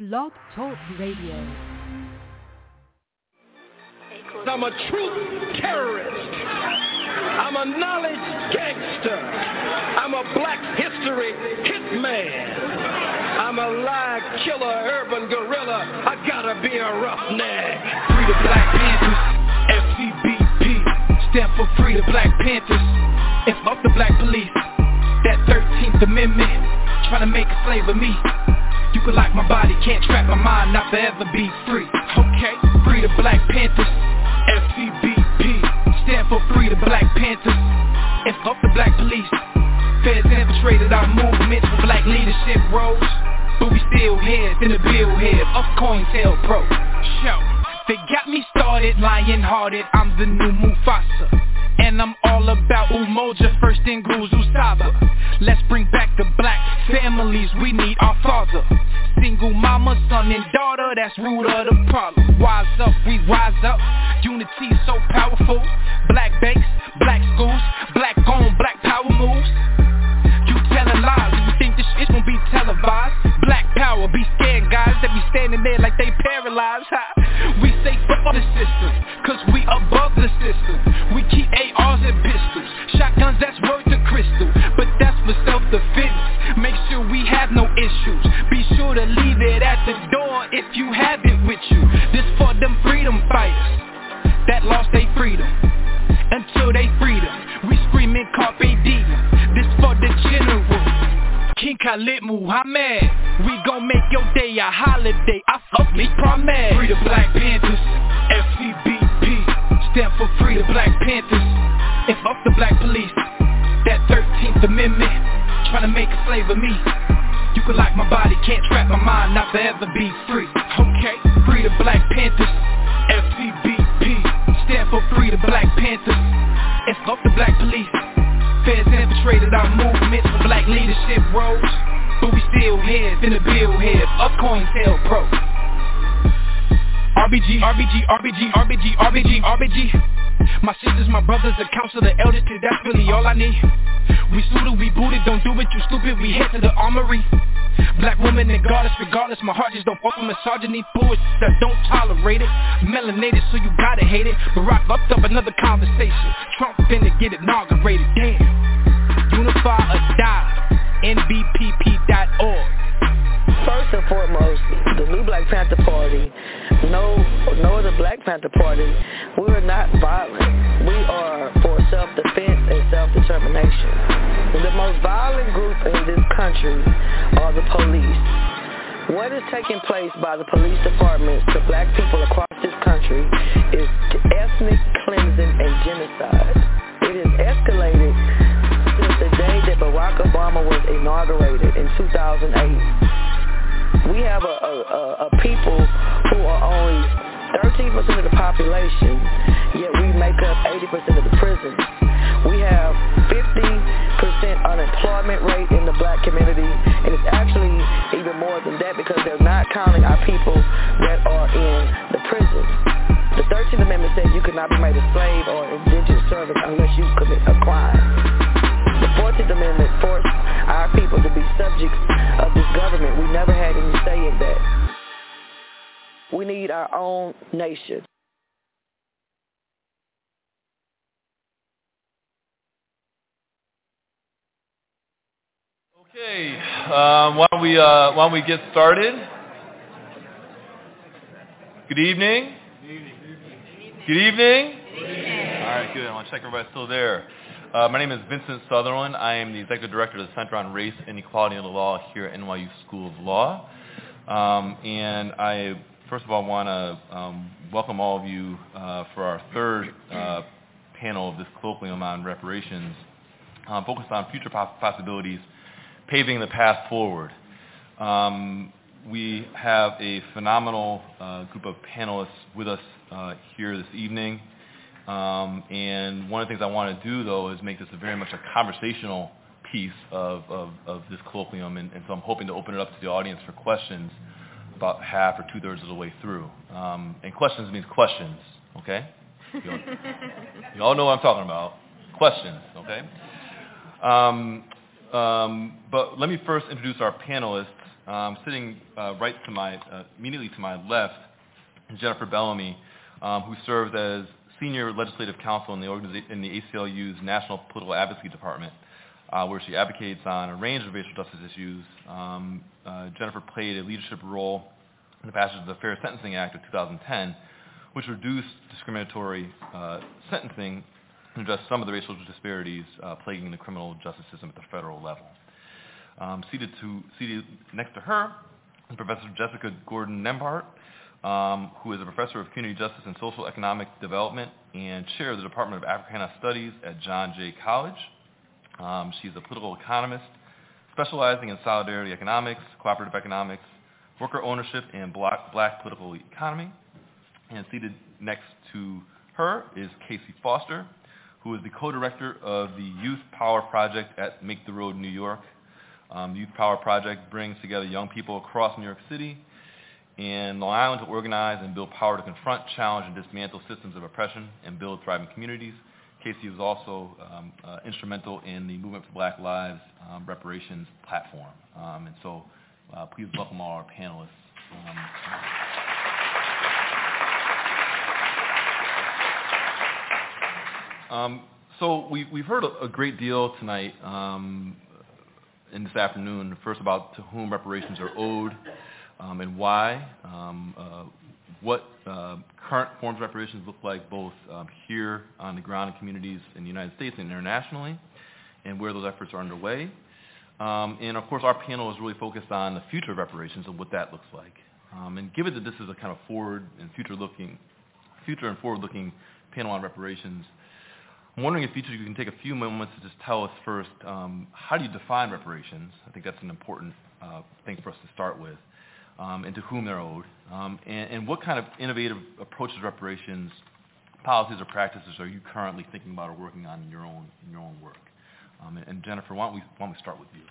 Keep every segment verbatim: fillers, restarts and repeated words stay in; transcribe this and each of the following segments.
Blog Talk Radio. I'm a truth terrorist. I'm a knowledge gangster. I'm a black history hitman. I'm a lie killer, urban gorilla. I gotta be a roughneck. Free the Black Panthers, F C B P, stand for Free the Black Panthers. And fuck the black police, that thirteenth Amendment, trying to make a slave of me. You can lock my body, can't trap my mind, not forever be free. Okay, free the Black Panthers, F C B P, stand for Free the Black Panthers. And fuck the black police, feds infiltrated our movements for black leadership roles. But we still heads in the bill head of COINTELPRO. Show, they got me started, lion-hearted, I'm the new Mufasa. And I'm all about Umoja, first in Guzu Saba. Let's bring back the black families, we need our father. Single mama, son and daughter, that's root of the problem. Wise up, we rise up, unity so powerful. Black banks, black schools, black on, black power moves. You telling lies, you think this shit gon' be televised. Black power, be scared guys that be standing there like they paralyzed. Ha. We say fuck the system, cause we above the system. We keep A Rs and pistols, shotguns that's worth a crystal. But that's for self-defense, make sure we have no issues. Be sure to leave it at the door if you have it with you. This for them freedom fighters that lost their freedom. Until they freedom, we screaming Carpe Diem. This for the general, King Khalid Muhammad. We gon' make your day a holiday, I fuck me promise. Free the Black Panthers, F C B P, stand for Free the Black Panthers. And fuck the black police, that thirteenth Amendment, trying to make a slave of me. You can lock my body, can't trap my mind, not forever be free. Okay, Free the Black Panthers, F C B P, stand for Free the Black Panthers. And fuck the black police, feds infiltrated our movements for black leadership roles. But we still heads in the bill head of COINTELPRO. R B G, R B G, R B G, R B G, R B G, R B G. My sisters, my brothers, the council, the elders, cause that's really all I need. We suited, we booted, don't do it, you stupid, we head to the armory. Black women and goddess, regardless, my heart just don't fuck with misogyny. Bullshit that don't tolerate it. Melanated, so you gotta hate it. Barack upped up another conversation. Trump finna get inaugurated, damn. Unify or die, N B P P dot org. First and foremost, the New Black Panther Party, no, no other Black Panther Party, we are not violent. We are for self-defense and self-determination. The most violent group in this country are the police. What is taking place by the police departments to black people across this country is ethnic cleansing and genocide. It has escalated since the day that Barack Obama was inaugurated in two thousand eight. We have a, a, a people who are only thirteen percent of the population, yet we make up eighty percent of the prisons. We have fifty percent unemployment rate in the black community, and it's actually even more than that because they're not counting our people that are in the prisons. The thirteenth Amendment says you cannot be made a slave or indentured servant unless you commit a crime. The fourteenth Amendment forced our people to be subjects of this government. We never had any say in that. We need our own nation. Okay, um, why don't we uh, why don't we get started? Good evening. Good evening. Good evening. All right, good. I want to check everybody's still there. Uh, my name is Vincent Sutherland. I am the Executive Director of the Center on Race and Equality in the Law here at N Y U School of Law. Um, and I, first of all, want to um, welcome all of you uh, for our third uh, panel of this colloquium on reparations, uh, focused on future poss- possibilities, paving the path forward. Um, we have a phenomenal uh, group of panelists with us uh, here this evening. Um, and one of the things I want to do, though, is make this a very much a conversational piece of, of, of this colloquium, and, and so I'm hoping to open it up to the audience for questions about half or two-thirds of the way through. Um, and questions means questions, okay? You all, you all know what I'm talking about. Questions, okay? Um, um, but let me first introduce our panelists, Um, sitting uh, right to my, uh, immediately to my left is Jennifer Bellamy, um, who serves as Senior Legislative Counsel in the, organiza- in the A C L U's National Political Advocacy Department, uh, where she advocates on a range of racial justice issues. Um, uh, Jennifer played a leadership role in the passage of the Fair Sentencing Act of two thousand ten, which reduced discriminatory uh, sentencing and addressed some of the racial disparities uh, plaguing the criminal justice system at the federal level. Um, seated, to, seated next to her is Professor Jessica Gordon-Nembhard, um, who is a professor of community justice and social economic development and chair of the Department of Africana Studies at John Jay College. Um, she's a political economist specializing in solidarity economics, cooperative economics, worker ownership, and black, black political economy. And seated next to her is Casey Foster, who is the co-director of the Youth Power Project at Make the Road New York. Um, the Youth Power Project brings together young people across New York City and Long Island to organize and build power to confront, challenge, and dismantle systems of oppression and build thriving communities. Casey was also um, uh, instrumental in the Movement for Black Lives um, reparations platform. Um, and so uh, please welcome all our panelists. Um, um, so we, we've heard a, a great deal tonight um, and this afternoon, first about to whom reparations are owed um, and why, um, uh, what uh, current forms of reparations look like both um, here on the ground in communities in the United States and internationally, and where those efforts are underway. Um, and of course, our panel is really focused on the future of reparations and what that looks like. Um, and given that this is a kind of forward and future-looking, future and forward-looking panel on reparations, I'm wondering if each of you can take a few moments to just tell us first, um, how do you define reparations? I think that's an important uh, thing for us to start with. Um, and to whom they're owed, um, and, and what kind of innovative approaches to reparations, policies or practices are you currently thinking about or working on in your own in your own work? Um, and, and Jennifer, why don't we why don't we start with you?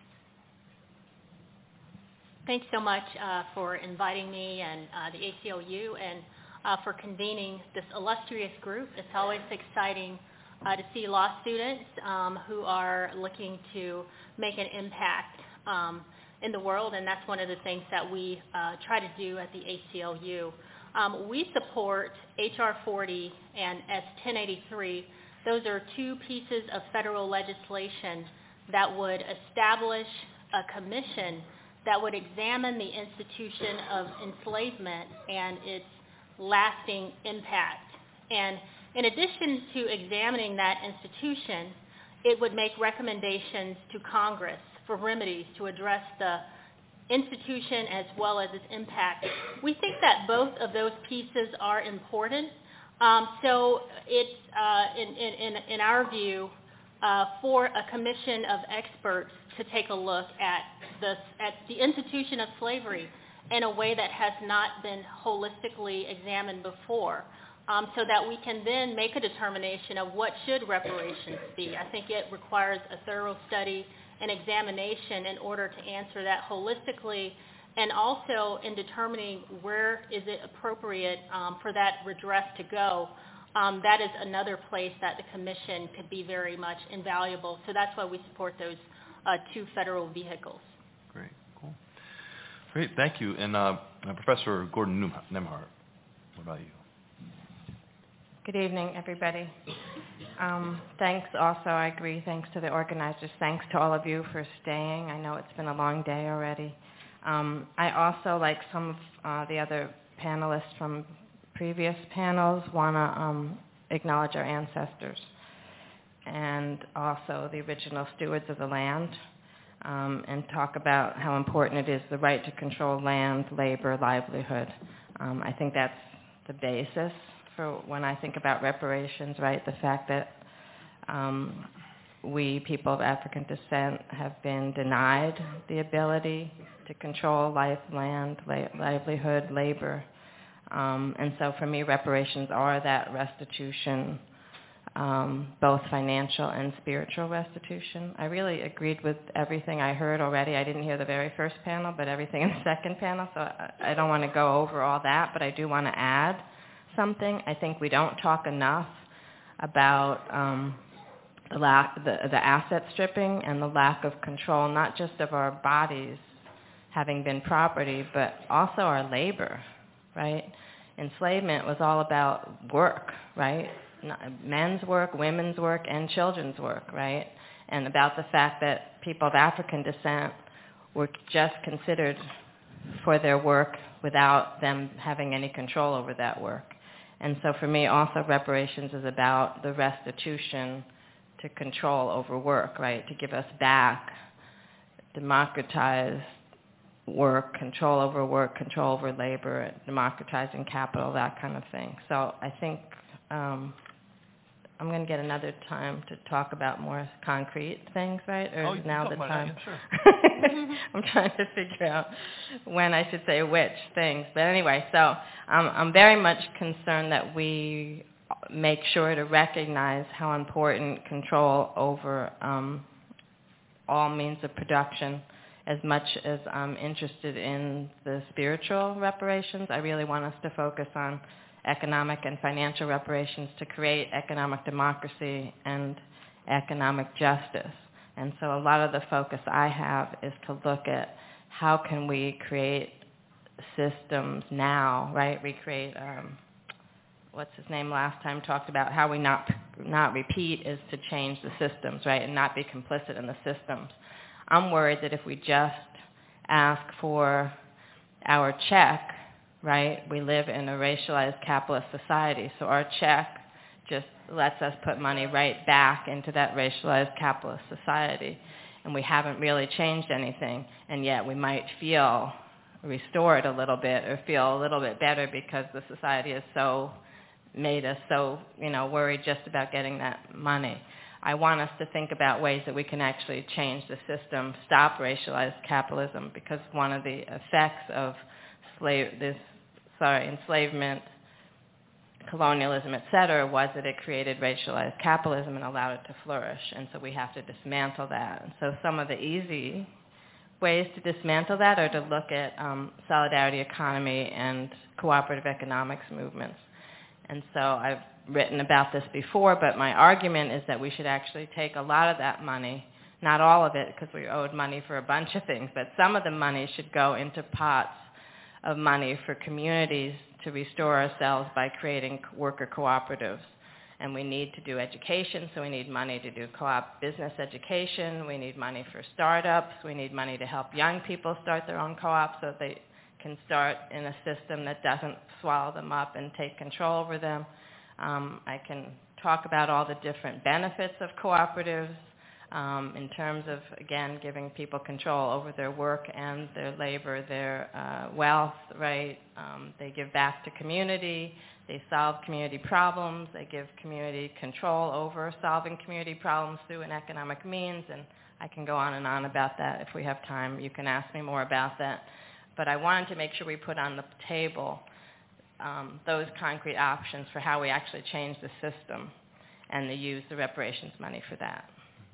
Thanks so much uh, for inviting me and uh, the A C L U and uh, for convening this illustrious group. It's always exciting uh, to see law students um, who are looking to make an impact Um, in the world, and that's one of the things that we uh, try to do at the A C L U. Um, we support H R forty and S ten eighty-three. Those are two pieces of federal legislation that would establish a commission that would examine the institution of enslavement and its lasting impact. And in addition to examining that institution, it would make recommendations to Congress for remedies to address the institution as well as its impact. We think that both of those pieces are important. Um, so it's, uh, in, in, in our view, uh, for a commission of experts to take a look at the, at the institution of slavery in a way that has not been holistically examined before, um, so that we can then make a determination of what should reparations be. I think it requires a thorough study and examination in order to answer that holistically, and also in determining where is it appropriate um, for that redress to go. Um, that is another place that the commission could be very much invaluable. So that's why we support those uh, two federal vehicles. Great, cool. Great, thank you. And uh, Professor Gordon-Nembhard, what about you? Good evening, everybody. Um, thanks also, I agree, thanks to the organizers. Thanks to all of you for staying. I know it's been a long day already. Um, I also, like some of uh, the other panelists from previous panels, want to um, acknowledge our ancestors and also the original stewards of the land, um, and talk about how important it is, the right to control land, labor, livelihood. Um, I think that's the basis for when I think about reparations, right? The fact that um, we, people of African descent, have been denied the ability to control life, land, la- livelihood, labor. Um, and so for me, reparations are that restitution, um, both financial and spiritual restitution. I really agreed with everything I heard already. I didn't hear the very first panel, but everything in the second panel, so I, I don't want to go over all that, but I do want to add something. I think we don't talk enough about um, the, lack, the, the asset stripping and the lack of control, not just of our bodies, having been property, but also our labor, right? Enslavement was all about work, right? Men's work, women's work, and children's work, right? And about the fact that people of African descent were just considered for their work without them having any control over that work. And so for me, also reparations is about the restitution to control over work, right? To give us back, democratize work, control over work, control over labor, democratizing capital, that kind of thing. So I think um, I'm going to get another time to talk about more concrete things, right? Or oh, is now the time? That, yeah, sure. I'm trying to figure out when I should say which things. But anyway, so um, I'm very much concerned that we make sure to recognize how important control over um, all means of production. As much as I'm interested in the spiritual reparations, I really want us to focus on economic and financial reparations to create economic democracy and economic justice. And so a lot of the focus I have is to look at how can we create systems now, right? Recreate, um, what's his name last time talked about how we not not repeat is to change the systems, right, and not be complicit in the systems. I'm worried that if we just ask for our check, right, we live in a racialized capitalist society, so our check just lets us put money right back into that racialized capitalist society, and we haven't really changed anything, and yet we might feel restored a little bit or feel a little bit better because the society has so made us so, you know, worried just about getting that money. I want us to think about ways that we can actually change the system, stop racialized capitalism, because one of the effects of slave, this, sorry, enslavement, colonialism, et cetera, was that it created racialized capitalism and allowed it to flourish. And so we have to dismantle that. And so some of the easy ways to dismantle that are to look at um, solidarity economy and cooperative economics movements. And so I've written about this before, but my argument is that we should actually take a lot of that money, not all of it because we owed money for a bunch of things, but some of the money should go into pots of money for communities to restore ourselves by creating worker cooperatives. And we need to do education, so we need money to do co-op business education. We need money for startups. We need money to help young people start their own co-ops so they can start in a system that doesn't swallow them up and take control over them. Um, I can talk about all the different benefits of cooperatives um, in terms of, again, giving people control over their work and their labor, their uh, wealth, right? Um, they give back to community. They solve community problems. They give community control over solving community problems through an economic means. And I can go on and on about that. If we have time, you can ask me more about that. But I wanted to make sure we put on the table Um, those concrete options for how we actually change the system and to use the reparations money for that.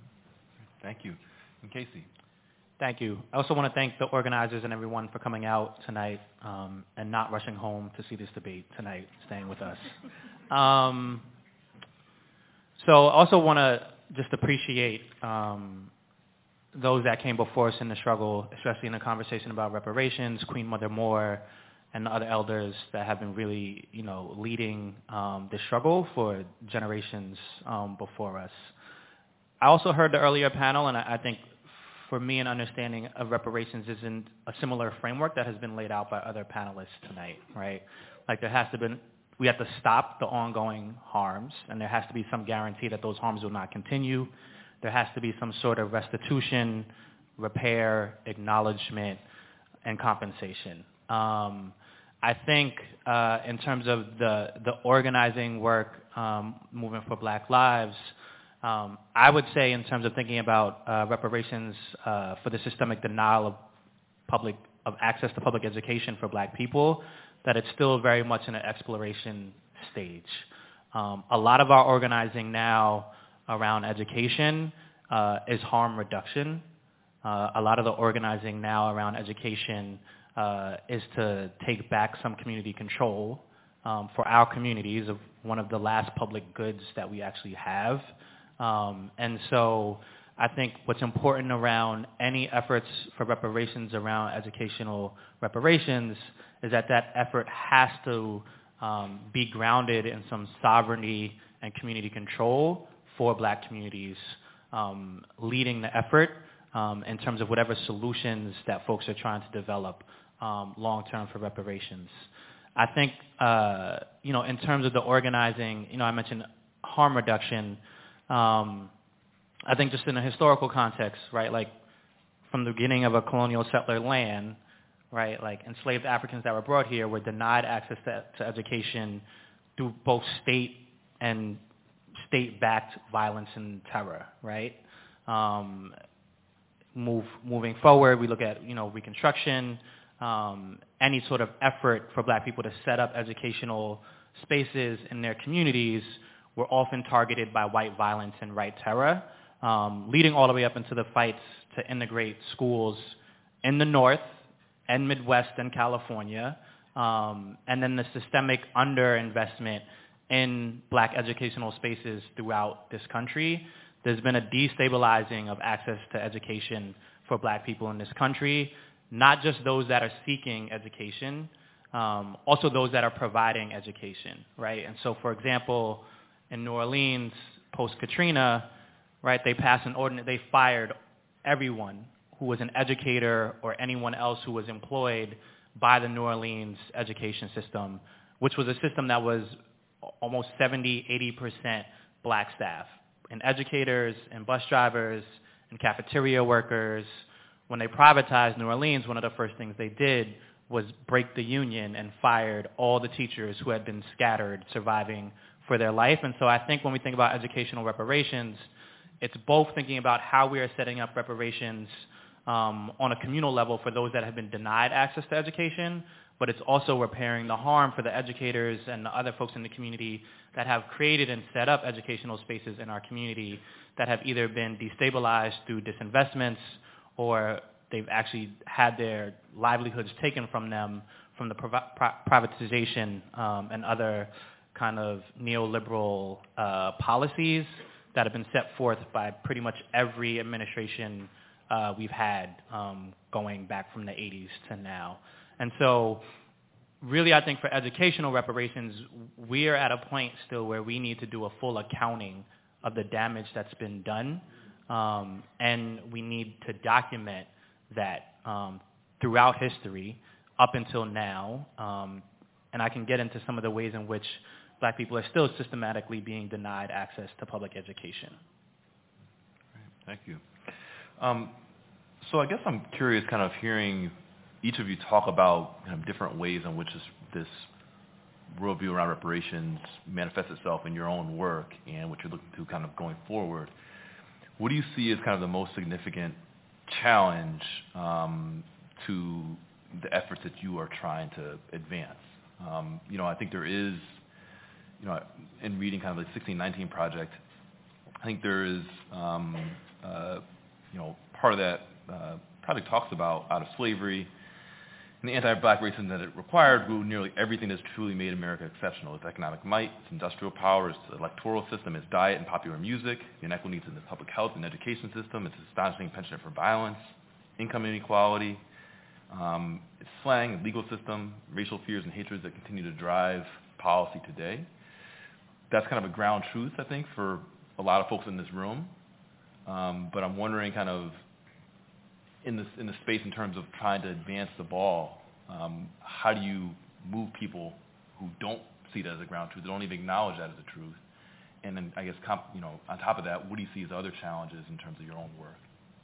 Thank you. And Casey. Thank you. I also want to thank the organizers and everyone for coming out tonight um, and not rushing home to see this debate tonight, staying with us. um, so I also want to just appreciate um, those that came before us in the struggle, especially in the conversation about reparations, Queen Mother Moore, and the other elders that have been really, you know, leading um, the struggle for generations um, before us. I also heard the earlier panel, and I, I think for me an understanding of reparations isn't a similar framework that has been laid out by other panelists tonight, right? Like there has to be, we have to stop the ongoing harms, and there has to be some guarantee that those harms will not continue. There has to be some sort of restitution, repair, acknowledgement, and compensation. Um, I think uh, in terms of the, the organizing work um, moving for Black Lives, um, I would say in terms of thinking about uh, reparations uh, for the systemic denial of public of access to public education for Black people, that it's still very much in an exploration stage. Um, a lot of our organizing now around education uh, is harm reduction. Uh, a lot of the organizing now around education Uh, is to take back some community control um, for our communities of one of the last public goods that we actually have. Um, and so I think what's important around any efforts for reparations around educational reparations is that that effort has to um, be grounded in some sovereignty and community control for black communities um, leading the effort um, in terms of whatever solutions that folks are trying to develop um, long-term for reparations. I think, uh, you know, in terms of the organizing, you know, I mentioned harm reduction. Um, I think just in a historical context, right, like from the beginning of a colonial settler land, right, like enslaved Africans that were brought here were denied access to, to education through both state and state-backed violence and terror, right? Um, move, moving forward, we look at, you know, Reconstruction, um, any sort of effort for black people to set up educational spaces in their communities were often targeted by white violence and white terror, um, leading all the way up into the fights to integrate schools in the North and Midwest and California, um, and then the systemic underinvestment in black educational spaces throughout this country. There's been a destabilizing of access to education for black people in this country, not just those that are seeking education, um, also those that are providing education, right? And so, for example, in New Orleans, post-Katrina, right, they passed an ordinance, they fired everyone who was an educator or anyone else who was employed by the New Orleans education system, which was a system that was almost seventy, eighty percent black staff, and educators and bus drivers and cafeteria workers. When they privatized New Orleans, one of the first things they did was break the union and fired all the teachers who had been scattered, surviving for their life. And so I think when we think about educational reparations, it's both thinking about how we are setting up reparations um, on a communal level for those that have been denied access to education, but it's also repairing the harm for the educators and the other folks in the community that have created and set up educational spaces in our community that have either been destabilized through disinvestments or they've actually had their livelihoods taken from them from the privatization um, and other kind of neoliberal uh, policies that have been set forth by pretty much every administration uh, we've had um, going back from the eighties to now. And so really I think for educational reparations, we are at a point still where we need to do a full accounting of the damage that's been done, um, and we need to document that um, throughout history up until now, um, and I can get into some of the ways in which black people are still systematically being denied access to public education. Thank you. Um, so I guess I'm curious kind of hearing each of you talk about kind of different ways in which this, this worldview around reparations manifests itself in your own work and what you're looking to kind of going forward. What do you see as kind of the most significant challenge um, to the efforts that you are trying to advance? Um, you know, I think there is, you know, in reading kind of the sixteen nineteen Project, I think there is, um, uh, you know, part of that uh, project talks about out of slavery and the anti-black racism that it required grew nearly everything that's truly made America exceptional. Its economic might, its industrial power, its electoral system, its diet and popular music, the inequities in the public health and education system, its astonishing penchant for violence, income inequality, um, its slang and legal system, racial fears and hatreds that continue to drive policy today. That's kind of a ground truth, I think, for a lot of folks in this room. Um, but I'm wondering kind of in this in the space in terms of trying to advance the ball, um, how do you move people who don't see that as a ground truth, they don't even acknowledge that as a truth? And then I guess, comp, you know, on top of that, what do you see as other challenges in terms of your own work?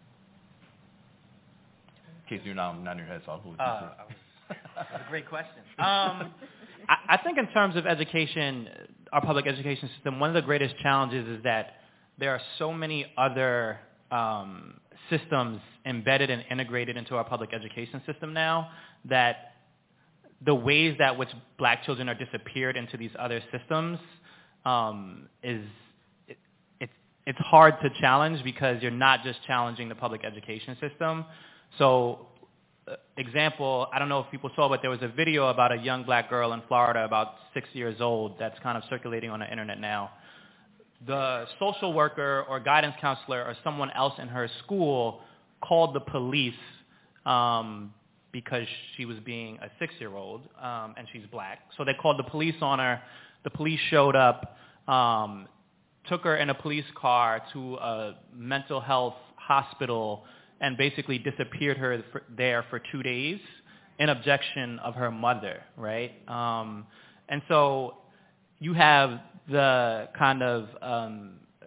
In case you're not nodding your head, so I'll go with you. Uh, That's a great question. Um, I, I think in terms of education, our public education system, one of the greatest challenges is that there are so many other um, systems embedded and integrated into our public education system now that the ways that which black children are disappeared into these other systems um, is it, it, it's hard to challenge because you're not just challenging the public education system. So uh, example, I don't know if people saw, but there was a video about a young black girl in Florida about six years old that's kind of circulating on the internet now. the social worker or guidance counselor or someone else in her school called the police um, because she was being a six-year-old um, and she's black. So they called the police on her. The police showed up, um, took her in a police car to a mental health hospital and basically disappeared her for, there for two days in objection of her mother, right? Um, and so you have the kind of um,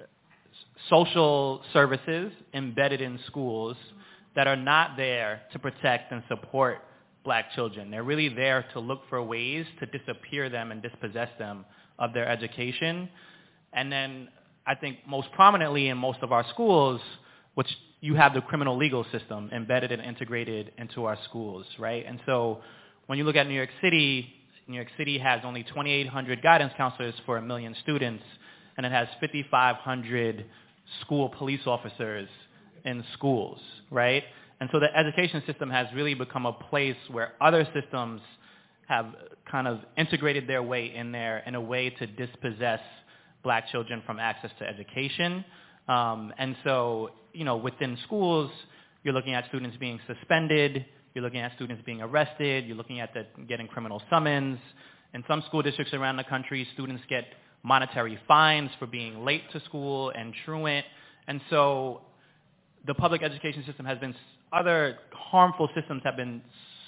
social services embedded in schools that are not there to protect and support black children. They're really there to look for ways to disappear them and dispossess them of their education. And then I think most prominently in most of our schools, which you have the criminal legal system embedded and integrated into our schools, right? And so when you look at New York City, New York City has only twenty-eight hundred guidance counselors for a million students, and it has fifty-five hundred school police officers in schools, right? And so the education system has really become a place where other systems have kind of integrated their way in there in a way to dispossess black children from access to education. Um, and so, you know, within schools, you're looking at students being suspended, you're looking at students being arrested, you're looking at the, getting criminal summons. In some school districts around the country, students get monetary fines for being late to school and truant. And so the public education system has been, other harmful systems have been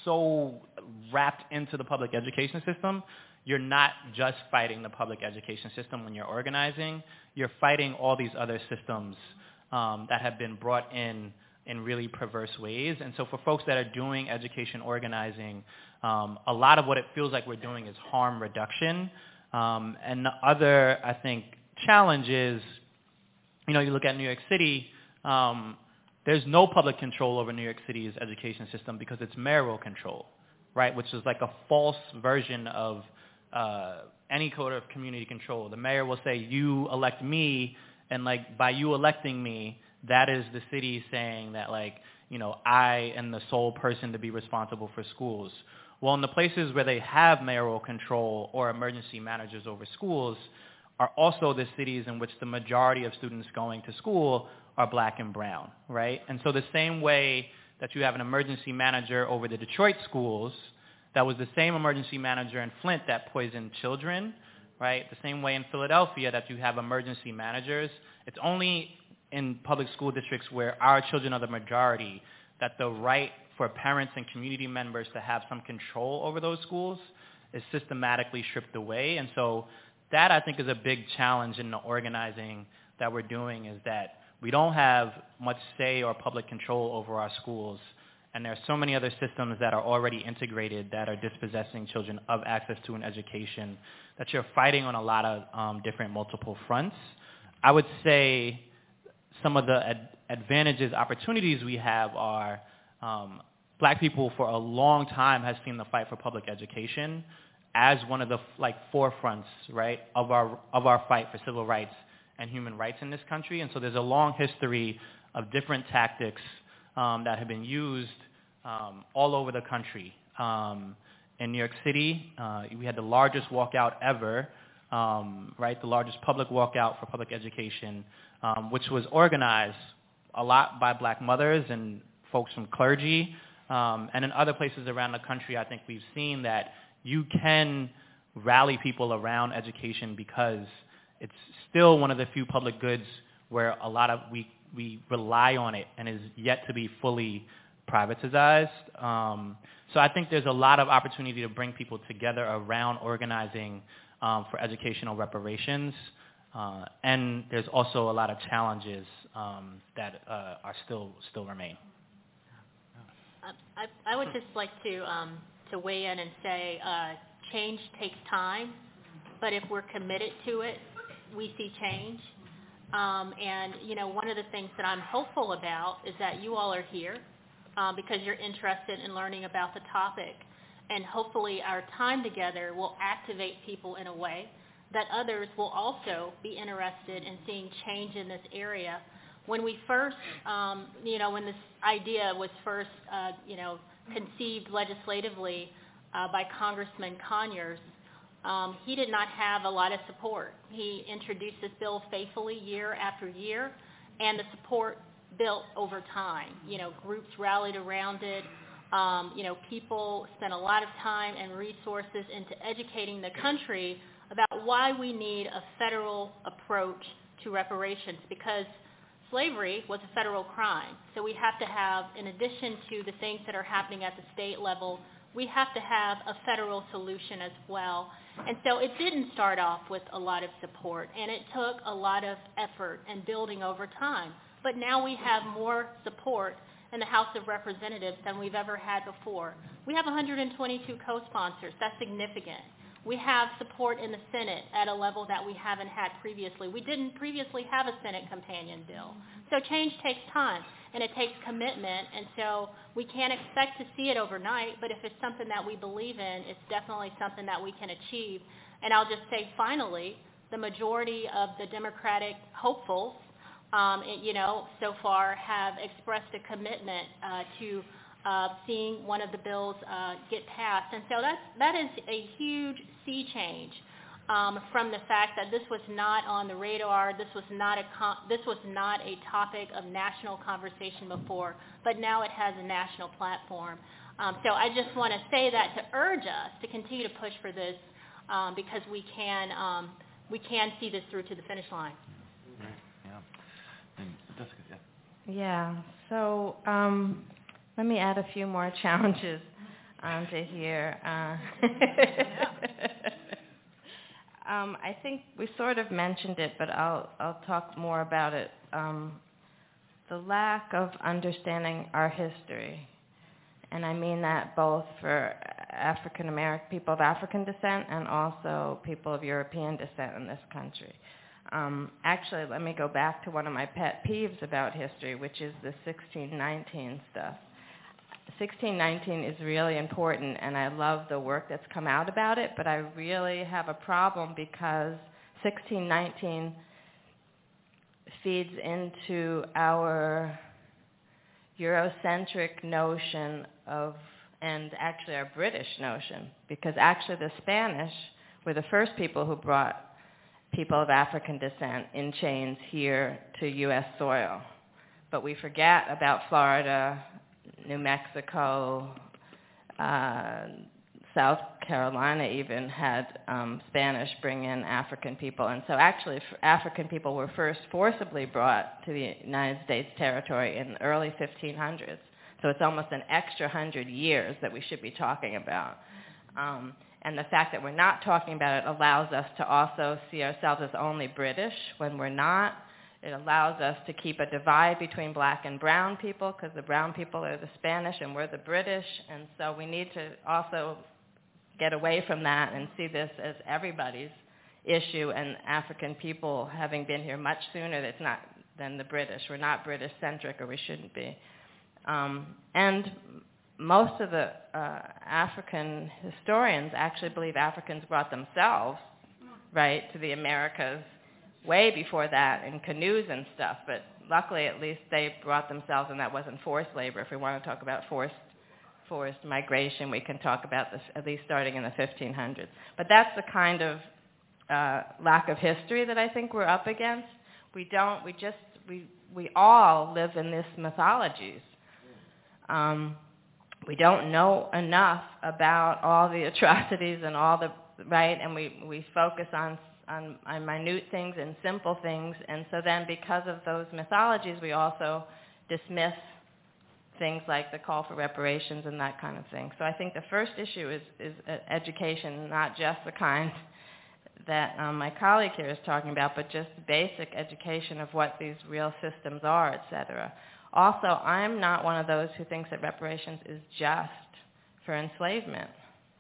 so wrapped into the public education system. You're not just fighting the public education system when you're organizing. You're fighting all these other systems um, that have been brought in in really perverse ways. And so for folks that are doing education organizing, um, a lot of what it feels like we're doing is harm reduction. Um, and the other, I think, challenge is, you know, you look at New York City, um, there's no public control over New York City's education system because it's mayoral control, right, which is like a false version of uh, any code of community control. The mayor will say, you elect me, and like by you electing me, that is the city saying that, like, you know, I am the sole person to be responsible for schools. Well, in the places where they have mayoral control or emergency managers over schools are also the cities in which the majority of students going to school are black and brown, right? And so the same way that you have an emergency manager over the Detroit schools, that was the same emergency manager in Flint that poisoned children, right? The same way in Philadelphia that you have emergency managers. It's only in public school districts where our children are the majority that the right for parents and community members to have some control over those schools is systematically stripped away. And so that, I think, is a big challenge in the organizing that we're doing, is that we don't have much say or public control over our schools. And there are so many other systems that are already integrated that are dispossessing children of access to an education that you're fighting on a lot of um, different multiple fronts. I would say some of the ad- advantages, opportunities we have are um, black people for a long time has seen the fight for public education as one of the like forefronts, right, of our of our fight for civil rights and human rights in this country. And so there's a long history of different tactics um, that have been used um, all over the country. Um, in New York City, uh, we had the largest walkout ever, um, right, the largest public walkout for public education, um, which was organized a lot by black mothers and folks from clergy. Um, and in other places around the country, I think we've seen that you can rally people around education because it's still one of the few public goods where a lot of we, we rely on it and is yet to be fully privatized. Um, so I think there's a lot of opportunity to bring people together around organizing um, for educational reparations. Uh, and there's also a lot of challenges um, that uh, are still still remain. I, I would just like to um, to weigh in and say uh, change takes time, but if we're committed to it, we see change. Um, and, you know, one of the things that I'm hopeful about is that you all are here um, because you're interested in learning about the topic. And hopefully our time together will activate people in a way that others will also be interested in seeing change in this area. When we first, um, you know, when this idea was first, uh, you know, conceived legislatively uh, by Congressman Conyers, um, he did not have a lot of support. He introduced this bill faithfully year after year, and the support built over time. You know, groups rallied around it. Um, you know, people spent a lot of time and resources into educating the country about why we need a federal approach to reparations, because slavery was a federal crime. So we have to have, in addition to the things that are happening at the state level, we have to have a federal solution as well. And so it didn't start off with a lot of support, and it took a lot of effort and building over time. But now we have more support in the House of Representatives than we've ever had before. We have one hundred twenty-two co-sponsors. That's significant. We have support in the Senate at a level that we haven't had previously. We didn't previously have a Senate companion bill. So change takes time, and it takes commitment, and so we can't expect to see it overnight, but if it's something that we believe in, it's definitely something that we can achieve. And I'll just say finally, the majority of the Democratic hopefuls, um, it, you know, so far have expressed a commitment uh, to Uh, seeing one of the bills uh, get passed. And so that's, that is a huge sea change um, from the fact that this was not on the radar, this was not a com- this was not a topic of national conversation before, but now it has a national platform. Um, so I just want to say that to urge us to continue to push for this um, because we can um, we can see this through to the finish line. Right. Yeah. And Jessica, yeah. Yeah. So. Um, Let me add a few more challenges onto here. Uh, um, I think we sort of mentioned it, but I'll, I'll talk more about it. Um, the lack of understanding our history, and I mean that both for African American people of African descent and also people of European descent in this country. Um, actually, let me go back to one of my pet peeves about history, which is the sixteen nineteen stuff. sixteen nineteen is really important, and I love the work that's come out about it, but I really have a problem because sixteen nineteen feeds into our Eurocentric notion of, and actually our British notion, because actually the Spanish were the first people who brought people of African descent in chains here to U S soil. But we forget about Florida, New Mexico, uh, South Carolina even had um, Spanish bring in African people. And so actually African people were first forcibly brought to the United States territory in the early fifteen hundreds. So it's almost an extra hundred years that we should be talking about. Um, and the fact that we're not talking about it allows us to also see ourselves as only British when we're not. It allows us to keep a divide between black and brown people because the brown people are the Spanish and we're the British. And so we need to also get away from that and see this as everybody's issue, and African people having been here much sooner that's not than the British. We're not British-centric, or we shouldn't be. Um, and most of the uh, African historians actually believe Africans brought themselves, right, to the Americas way before that in canoes and stuff, but luckily at least they brought themselves, and that wasn't forced labor. If we want to talk about forced forced migration, we can talk about this at least starting in the fifteen hundreds. But that's the kind of uh, lack of history that I think we're up against. We don't, we just, we, we all live in this mythologies. Um, we don't know enough about all the atrocities and all the, right, and we, we focus on On, on minute things and simple things, and so then because of those mythologies, we also dismiss things like the call for reparations and that kind of thing. So I think the first issue is, is education, not just the kind that um, my colleague here is talking about, but just basic education of what these real systems are, et cetera. Also, I'm not one of those who thinks that reparations is just for enslavement.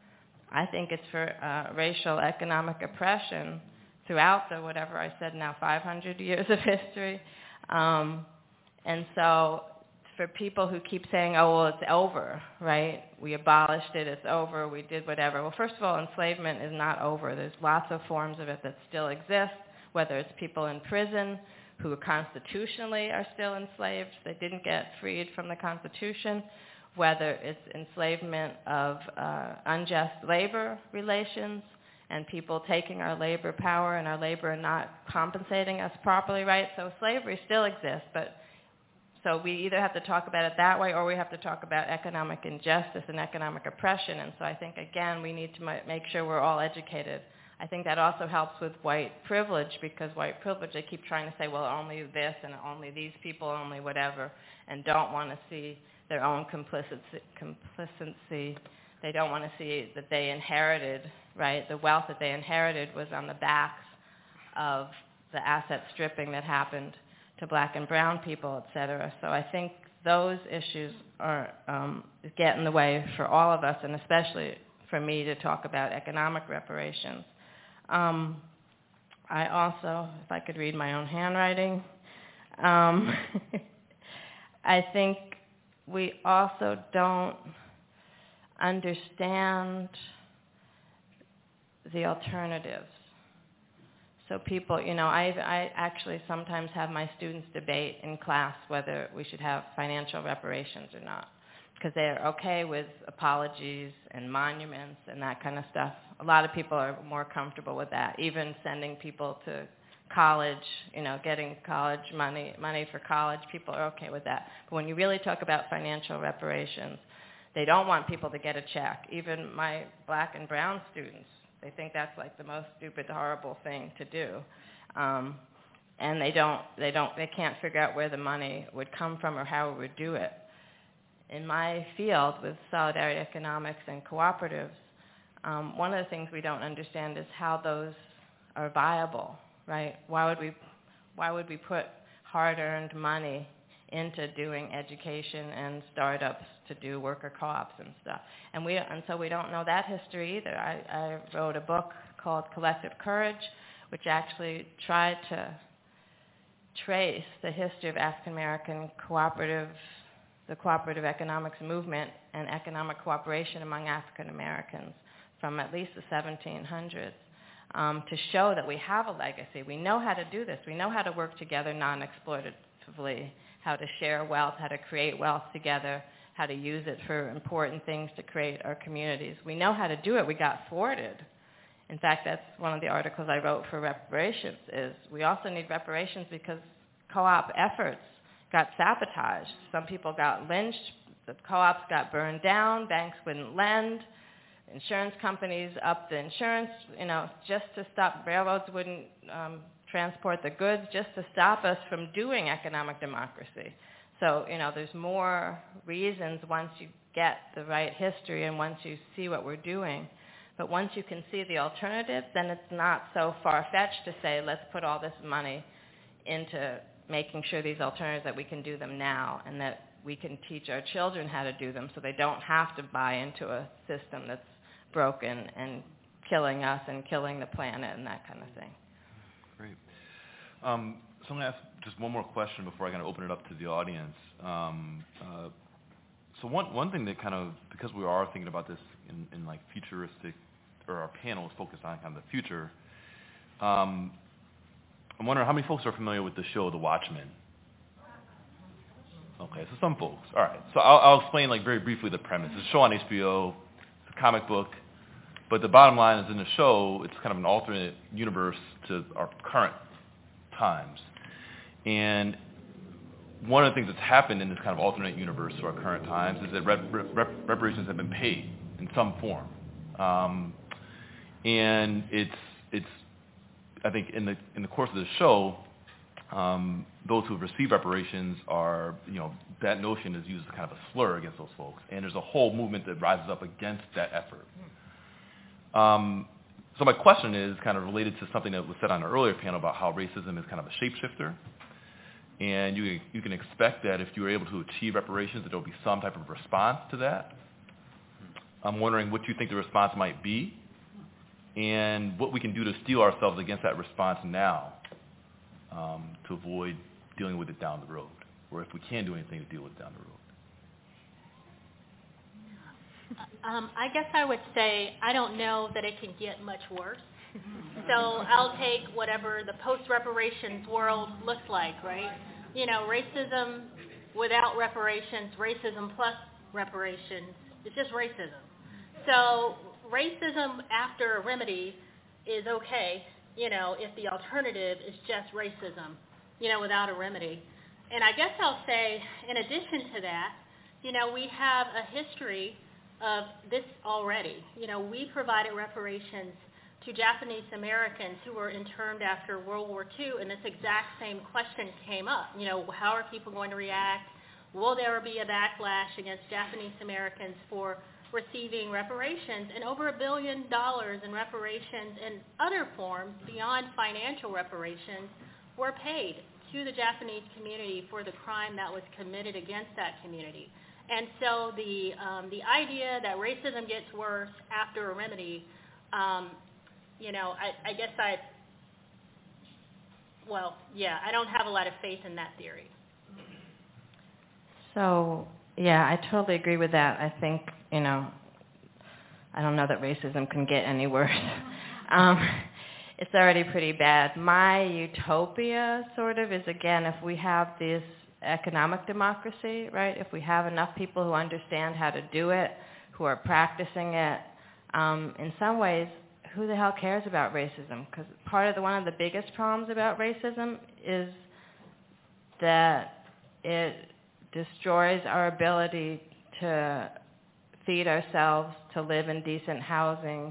I think it's for uh, racial economic oppression throughout the, whatever I said now, five hundred years of history. Um, and so for people who keep saying, oh, well, it's over, right? We abolished it, it's over, we did whatever. Well, first of all, enslavement is not over. There's lots of forms of it that still exist, whether it's people in prison who constitutionally are still enslaved. They didn't get freed from the Constitution. Whether it's enslavement of uh, unjust labor relations, and people taking our labor power and our labor and not compensating us properly, right? So slavery still exists, but so we either have to talk about it that way or we have to talk about economic injustice and economic oppression. And so I think, again, we need to make sure we're all educated. I think that also helps with white privilege, because white privilege, they keep trying to say, well, only this and only these people, only whatever, and don't want to see their own complicity. complicity. They don't want to see that they inherited, right? The wealth that they inherited was on the backs of the asset stripping that happened to black and brown people, et cetera. So I think those issues are um, get in the way for all of us, and especially for me to talk about economic reparations. Um, I also, if I could read my own handwriting, um, I think we also don't understand the alternatives. So people, you know, I, I actually sometimes have my students debate in class whether we should have financial reparations or not, because they're okay with apologies and monuments and that kind of stuff. A lot of people are more comfortable with that, even sending people to college, you know, getting college money, money for college, people are okay with that. But when you really talk about financial reparations, they don't want people to get a check. Even my black and brown students, they think that's like the most stupid, horrible thing to do. Um, and they don't, they don't, they can't figure out where the money would come from or how it would do it. In my field with solidarity economics and cooperatives, um, one of the things we don't understand is how those are viable, right? Why would we, why would we put hard-earned money into doing education and startups to do worker co-ops and stuff? And we, and so we don't know that history either. I, I wrote a book called Collective Courage, which actually tried to trace the history of African American cooperative, the cooperative economics movement and economic cooperation among African Americans from at least the seventeen hundreds. Um, to show that we have a legacy. We know how to do this. We know how to work together non-exploitatively, how to share wealth, how to create wealth together, how to use it for important things to create our communities. We know how to do it. We got thwarted. In fact, that's one of the articles I wrote for reparations, is we also need reparations because co-op efforts got sabotaged. Some people got lynched. The co-ops got burned down. Banks wouldn't lend. Insurance companies upped the insurance, you know, just to stop. Railroads wouldn't um, transport the goods, just to stop us from doing economic democracy. So, you know, there's more reasons once you get the right history and once you see what we're doing. But once you can see the alternatives, then it's not so far-fetched to say, let's put all this money into making sure these alternatives, that we can do them now and that we can teach our children how to do them so they don't have to buy into a system that's broken and killing us and killing the planet and that kind of thing. Great. Um, so I'm going to ask just one more question before I kind of open it up to the audience. Um, uh, so one one thing that kind of, because we are thinking about this in, in like futuristic, or our panel is focused on kind of the future, um, I'm wondering how many folks are familiar with the show The Watchmen? Okay, so some folks. All right, so I'll, I'll explain like very briefly the premise. It's a show on H B O. It's a comic book. But the bottom line is in the show, it's kind of an alternate universe to our current times. And one of the things that's happened in this kind of alternate universe to our current times is that rep- rep- reparations have been paid in some form. Um, and it's, it's, I think in the, in the course of the show, um, those who have received reparations are, you know, that notion is used as kind of a slur against those folks. And there's a whole movement that rises up against that effort. Um, so my question is kind of related to something that was said on an earlier panel about how racism is kind of a shapeshifter. And you, you can expect that if you were able to achieve reparations, that there will be some type of response to that. I'm wondering what you think the response might be and what we can do to steel ourselves against that response now um, to avoid dealing with it down the road, or if we can do anything to deal with it down the road. Um, I guess I would say I don't know that it can get much worse. So I'll take whatever the post-reparations world looks like, right? You know, racism without reparations, racism plus reparations, it's just racism. So racism after a remedy is okay, you know, if the alternative is just racism, you know, without a remedy. And I guess I'll say, in addition to that, you know, we have a history of this already. You know, we provided reparations to Japanese Americans who were interned after World War Two, and this exact same question came up. You know, how are people going to react? Will there be a backlash against Japanese Americans for receiving reparations? And over a billion dollars in reparations in other forms beyond financial reparations were paid to the Japanese community for the crime that was committed against that community. And so the um, the idea that racism gets worse after a remedy, um, you know, I, I guess I, well, yeah, I don't have a lot of faith in that theory. So, yeah, I totally agree with that. I think, you know, I don't know that racism can get any worse. um, it's already pretty bad. My utopia, sort of, is, again, if we have this economic democracy, right, if we have enough people who understand how to do it, who are practicing it, um, in some ways, who the hell cares about racism? Because part of the, one of the biggest problems about racism is that it destroys our ability to feed ourselves, to live in decent housing,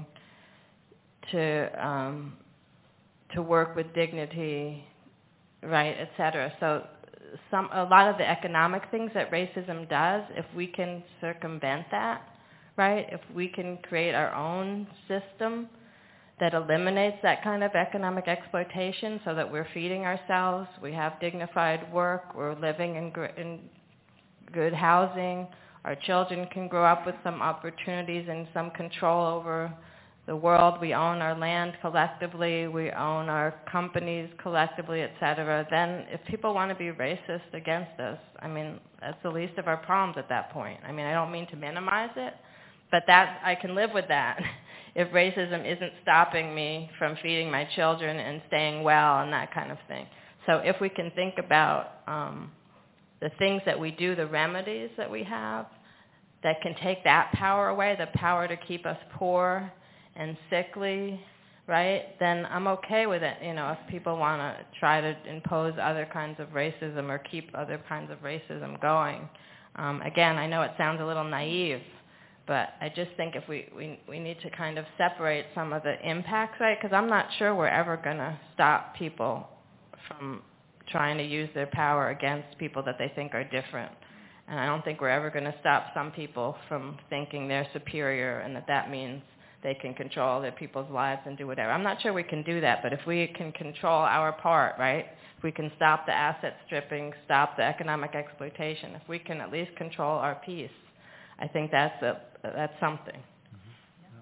to um, to work with dignity, right, et cetera. So some a lot of the economic things that racism does, if we can circumvent that, right, if we can create our own system that eliminates that kind of economic exploitation so that we're feeding ourselves, we have dignified work, we're living in, gr- in good housing, our children can grow up with some opportunities and some control over the world, we own our land collectively, we own our companies collectively, et cetera, then if people want to be racist against us, I mean, that's the least of our problems at that point. I mean, I don't mean to minimize it, but that I can live with that if racism isn't stopping me from feeding my children and staying well and that kind of thing. So if we can think about um, the things that we do, the remedies that we have, that can take that power away, the power to keep us poor and sickly, right, then I'm okay with it, you know, if people want to try to impose other kinds of racism or keep other kinds of racism going. Um, again, I know it sounds a little naive, but I just think if we, we, we need to kind of separate some of the impacts, right, because I'm not sure we're ever going to stop people from trying to use their power against people that they think are different. And I don't think we're ever going to stop some people from thinking they're superior and that that means they can control other people's lives and do whatever. I'm not sure we can do that, but if we can control our part, right, if we can stop the asset stripping, stop the economic exploitation, if we can at least control our piece, I think that's a, that's something. Mm-hmm.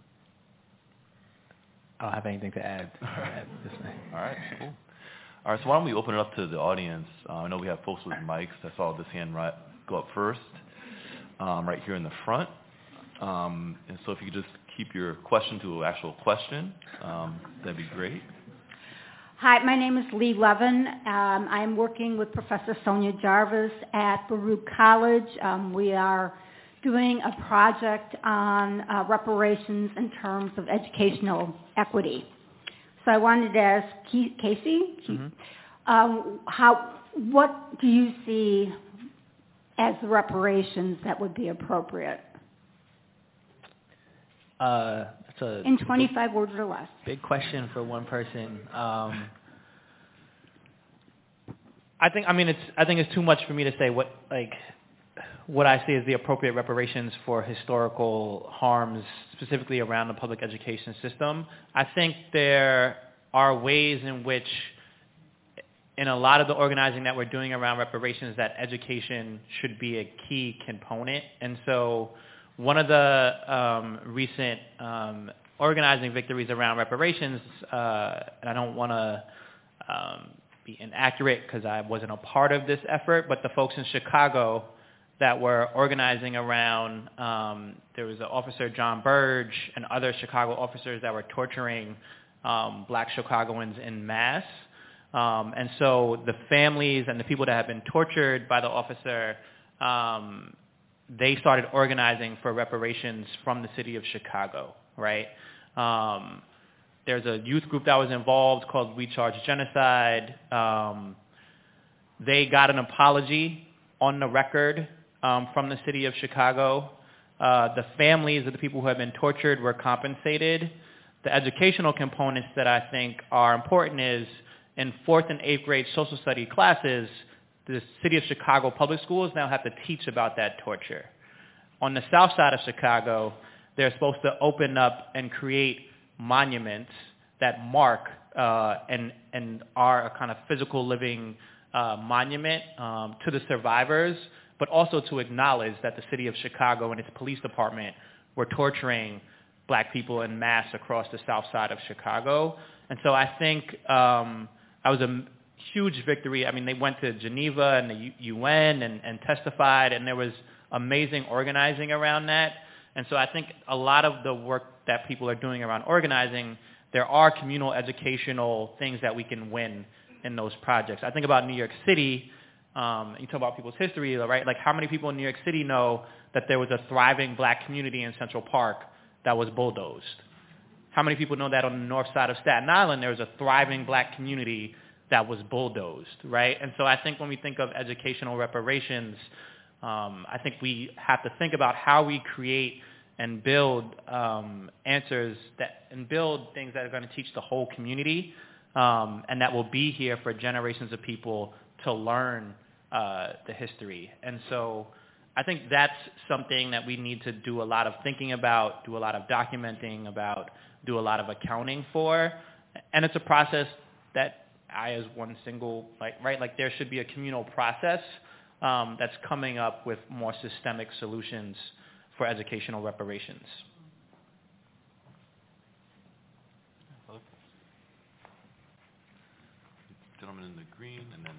I don't have anything to add. add this thing. All right, cool. All right, so why don't we open it up to the audience? Uh, I know we have folks with mics. I saw this hand right, go up first, um, right here in the front. Um, and so if you could just keep your question to an actual question, um, that'd be great. Hi, my name is Lee Levin. Um, I'm working with Professor Sonia Jarvis at Baruch College. Um, we are doing a project on uh, reparations in terms of educational equity. So I wanted to ask Casey, mm-hmm. um, how, what do you see as the reparations that would be appropriate? Uh, that's a in twenty-five words or less. Big question for one person. Um, I think. I mean, it's. I think it's too much for me to say what like what I see as the appropriate reparations for historical harms, specifically around the public education system. I think there are ways in which, in a lot of the organizing that we're doing around reparations, that education should be a key component, and so. One of the um, recent um, organizing victories around reparations, uh, and I don't want to um, be inaccurate because I wasn't a part of this effort, but the folks in Chicago that were organizing around, um, there was an officer, John Burge, and other Chicago officers that were torturing um, black Chicagoans en masse. Um, and so the families and the people that have been tortured by the officer, um, they started organizing for reparations from the city of Chicago, right? Um, there's a youth group that was involved called We Charge Genocide. Um, they got an apology on the record um, from the city of Chicago. Uh, the families of the people who have been tortured were compensated. The educational components that I think are important is in fourth and eighth grade social study classes, the city of Chicago public schools now have to teach about that torture. On the south side of Chicago, they're supposed to open up and create monuments that mark uh, and, and are a kind of physical living uh, monument um, to the survivors, but also to acknowledge that the city of Chicago and its police department were torturing black people en masse across the south side of Chicago. And so I think um, that was a huge victory. I mean, they went to Geneva and the U N and, and testified, and there was amazing organizing around that. And so I think a lot of the work that people are doing around organizing, there are communal educational things that we can win in those projects. I think about New York City. Um, you talk about people's history, right? Like how many people in New York City know that there was a thriving black community in Central Park that was bulldozed? How many people know that on the north side of Staten Island there was a thriving black community that was bulldozed, right? And so I think when we think of educational reparations, Um, I think we have to think about how we create and build um, answers that and build things that are going to teach the whole community um, and that will be here for generations of people to learn uh, the history. And so I think that's something that we need to do a lot of thinking about, do a lot of documenting about, do a lot of accounting for. And it's a process that I, as one single, like, right, like there should be a communal process Um, that's coming up with more systemic solutions for educational reparations. Gentleman in the green, and then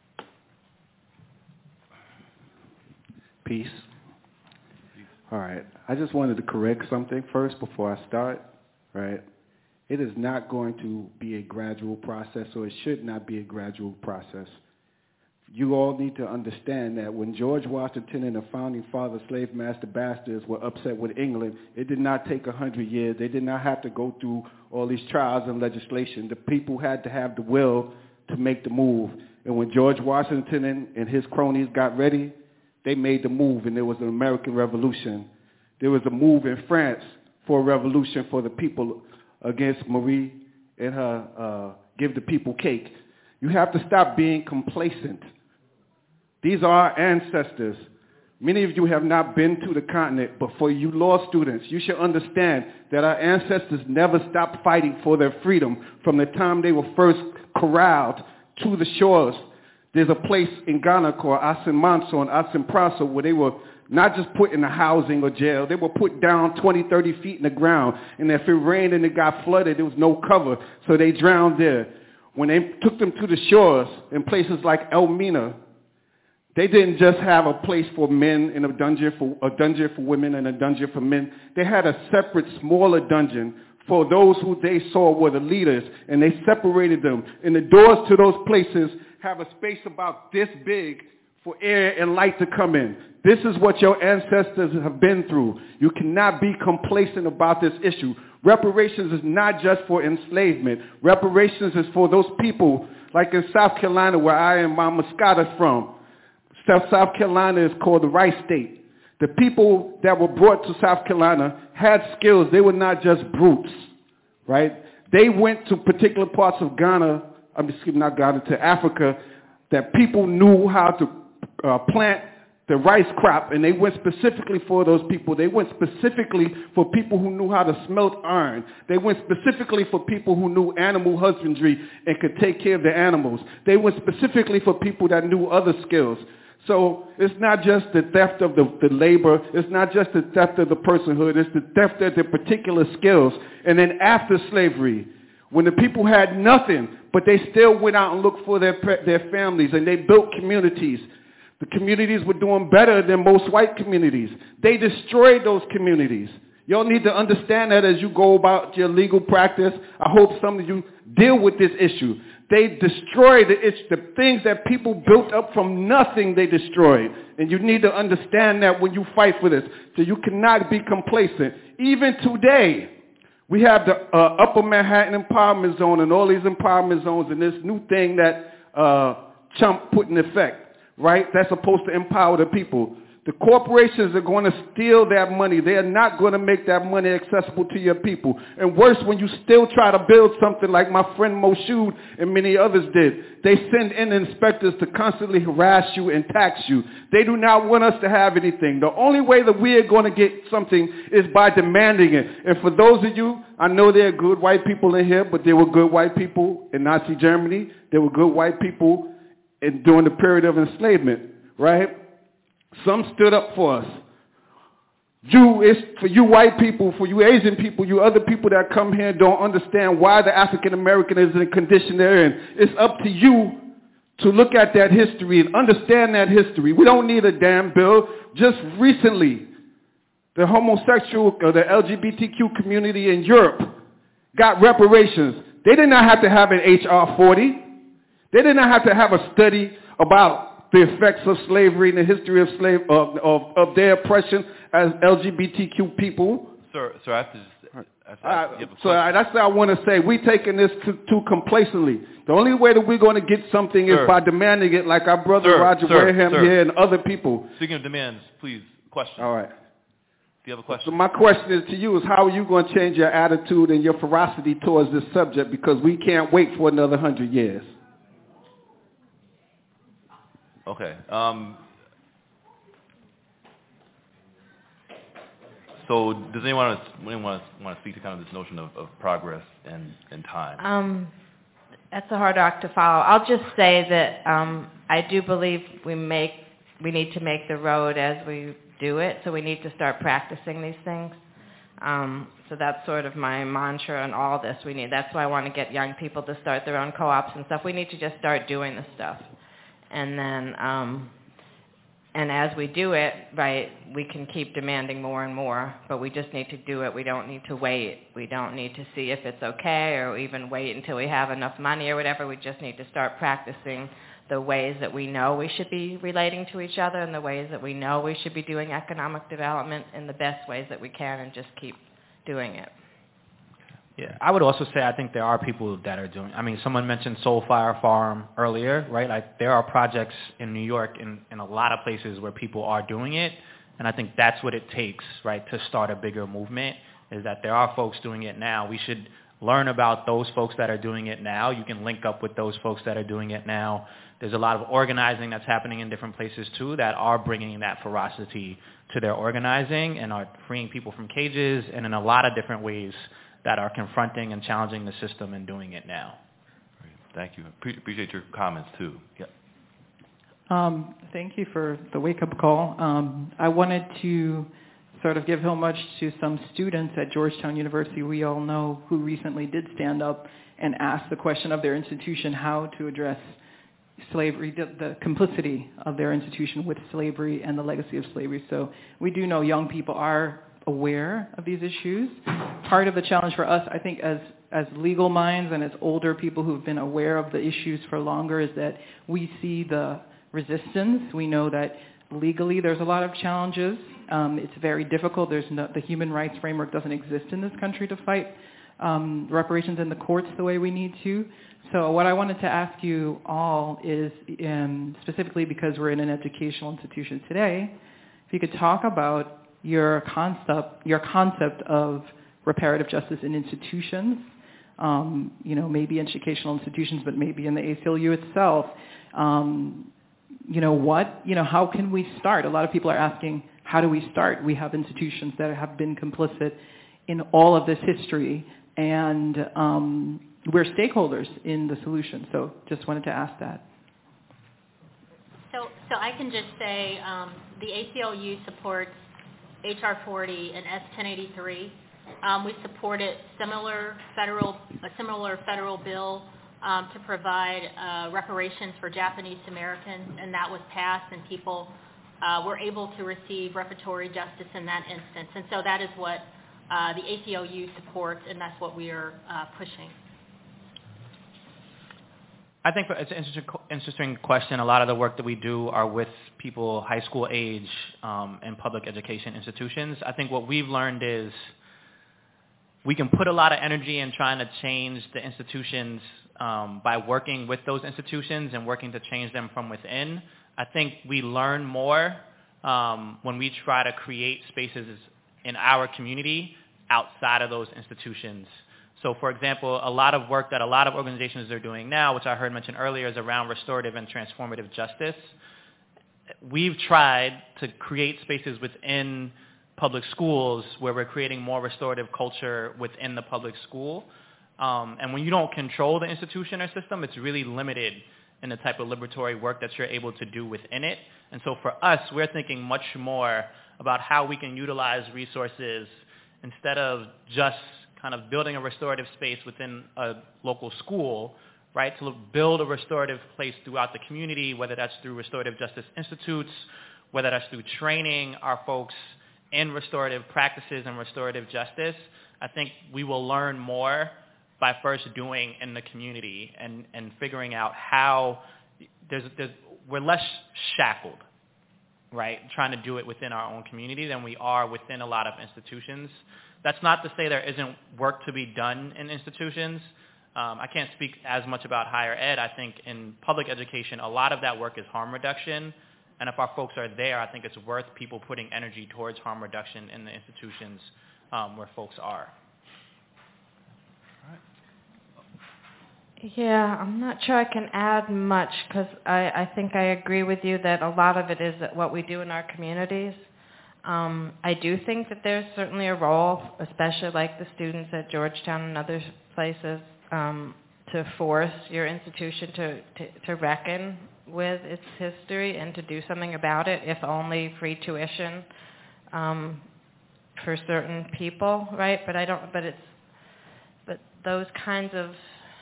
peace. Peace. All right. I just wanted to correct something first before I start. Right. It is not going to be a gradual process, or it should not be a gradual process. You all need to understand that when George Washington and the founding fathers, slave master bastards, were upset with England, it did not take a hundred years. They did not have to go through all these trials and legislation. The people had to have the will to make the move. And when George Washington and, and his cronies got ready, they made the move, and there was an American Revolution. There was a move in France for a revolution for the people against Marie and her uh, give the people cake. You have to stop being complacent. These are our ancestors. Many of you have not been to the continent, but for you law students, you should understand that our ancestors never stopped fighting for their freedom from the time they were first corralled to the shores. There's a place in Ghana called Asin Manso and Asin Praso where they were not just put in a housing or jail, they were put down twenty, thirty feet in the ground, and if it rained and it got flooded, there was no cover, so they drowned there. When they took them to the shores in places like Elmina, they didn't just have a place for men and a dungeon for a dungeon for women and a dungeon for men. They had a separate, smaller dungeon for those who they saw were the leaders, and they separated them. And the doors to those places have a space about this big for air and light to come in. This is what your ancestors have been through. You cannot be complacent about this issue. Reparations is not just for enslavement. Reparations is for those people, like in South Carolina, where I and my Moscata's from. South Carolina is called the Rice State. The people that were brought to South Carolina had skills. They were not just brutes, right? They went to particular parts of Ghana, I mean, excuse me, not Ghana, to Africa, that people knew how to uh, plant the rice crop, and they went specifically for those people. They went specifically for people who knew how to smelt iron. They went specifically for people who knew animal husbandry and could take care of the animals. They went specifically for people that knew other skills. So it's not just the theft of the, the labor. It's not just the theft of the personhood. It's the theft of their particular skills. And then after slavery, when the people had nothing, but they still went out and looked for their, their families, and they built communities. The communities were doing better than most white communities. They destroyed those communities. Y'all need to understand that as you go about your legal practice. I hope some of you deal with this issue. They destroyed the, it's the things that people built up from nothing, they destroyed. And you need to understand that when you fight for this. So you cannot be complacent. Even today, We have the uh, Upper Manhattan Empowerment Zone and all these empowerment zones and this new thing that uh, Trump put in effect, right? That's supposed to empower the people. The corporations are going to steal that money. They are not going to make that money accessible to your people. And worse, when you still try to build something like my friend Moshood and many others did, they send in inspectors to constantly harass you and tax you. They do not want us to have anything. The only way that we are going to get something is by demanding it. And for those of you, I know there are good white people in here, but there were good white people in Nazi Germany. There were good white people in, during the period of enslavement, right? Some stood up for us. You, it's for you white people, for you Asian people, you other people that come here and don't understand why the African American is in the condition they're in. It's up to you to look at that history and understand that history. We don't need a damn bill. Just recently, the homosexual or the L G B T Q community in Europe got reparations. They did not have to have an H R forty. They did not have to have a study about the effects of slavery and the history of slave of, of, of their oppression as L G B T Q people. Sir, sir, I have to just... I have to, uh, so I, that's what I want to say. We're taking this too, too complacently. The only way that we're going to get something sir. is by demanding it like our brother sir, Roger sir, Wareham sir. here and other people. Speaking of demands, please, question. All right. Do you have a question? So my question is to you is how are you going to change your attitude and your ferocity towards this subject, because we can't wait for another hundred years. Okay. Um, so does anyone want to, anyone want to, want to speak to kind of this notion of, of progress and, and time? Um, that's a hard act to follow. I'll just say that um, I do believe we make we need to make the road as we do it, so we need to start practicing these things. Um, so that's sort of my mantra on all this. We need. That's why I want to get young people to start their own co-ops and stuff. We need to just start doing this stuff. And then, um, and as we do it, right, we can keep demanding more and more, but we just need to do it. We don't need to wait. We don't need to see if it's okay or even wait until we have enough money or whatever. We just need to start practicing the ways that we know we should be relating to each other and the ways that we know we should be doing economic development in the best ways that we can, and just keep doing it. Yeah, I would also say I think there are people that are doing, I mean, someone mentioned Soul Fire Farm earlier, right? Like there are projects in New York and in a lot of places where people are doing it, and I think that's what it takes, right, to start a bigger movement, is that there are folks doing it now. We should learn about those folks that are doing it now. You can link up with those folks that are doing it now. There's a lot of organizing that's happening in different places too that are bringing that ferocity to their organizing and are freeing people from cages, and in a lot of different ways that are confronting and challenging the system and doing it now. Great. Thank you. Pre- appreciate your comments too. Yeah. Um, thank you for the wake-up call. Um, I wanted to sort of give homage to some students at Georgetown University we all know who recently did stand up and ask the question of their institution how to address slavery, the, the complicity of their institution with slavery and the legacy of slavery. So we do know young people are aware of these issues. Part of the challenge for us, I think, as as legal minds and as older people who've been aware of the issues for longer, is that we see the resistance. We know that legally there's a lot of challenges. Um, it's very difficult. There's no, the human rights framework doesn't exist in this country to fight um, reparations in the courts the way we need to. So what I wanted to ask you all is, um, specifically because we're in an educational institution today, if you could talk about your concept, your concept of reparative justice in institutions, um, you know, maybe educational institutions, but maybe in the A C L U itself. Um, you know, what, you know, how can we start? A lot of people are asking, how do we start? We have institutions that have been complicit in all of this history, and um, we're stakeholders in the solution. So just wanted to ask that. So, so I can just say um, the A C L U supports H R forty and S ten eighty-three. Um, we supported similar federal, a similar federal bill um, to provide uh, reparations for Japanese Americans, and that was passed, and people uh, were able to receive reparatory justice in that instance. And so that is what uh, the A C L U supports, and that's what we are uh, pushing. I think it's an interesting, interesting question. A lot of the work that we do are with people high school age um, in public education institutions. I think what we've learned is we can put a lot of energy in trying to change the institutions um, by working with those institutions and working to change them from within. I think we learn more um, when we try to create spaces in our community outside of those institutions. So, for example, a lot of work that a lot of organizations are doing now, which I heard mentioned earlier, is around restorative and transformative justice. We've tried to create spaces within public schools where we're creating more restorative culture within the public school. Um, and when you don't control the institution or system, it's really limited in the type of liberatory work that you're able to do within it. And so for us, we're thinking much more about how we can utilize resources instead of just kind of building a restorative space within a local school, right, to build a restorative place throughout the community, whether that's through restorative justice institutes, whether that's through training our folks in restorative practices and restorative justice. I think we will learn more by first doing in the community and, and figuring out how there's, there's, we're less shackled, right, trying to do it within our own community than we are within a lot of institutions. That's not to say there isn't work to be done in institutions. Um, I can't speak as much about higher ed. I think in public education, a lot of that work is harm reduction. And if our folks are there, I think it's worth people putting energy towards harm reduction in the institutions um, where folks are. Yeah, I'm not sure I can add much because I, I think I agree with you that a lot of it is what we do in our communities. Um, I do think that there's certainly a role, especially like the students at Georgetown and other places, um, to force your institution to, to, to reckon with its history and to do something about it, if only free tuition um, for certain people, right? But I don't. But it's but those kinds of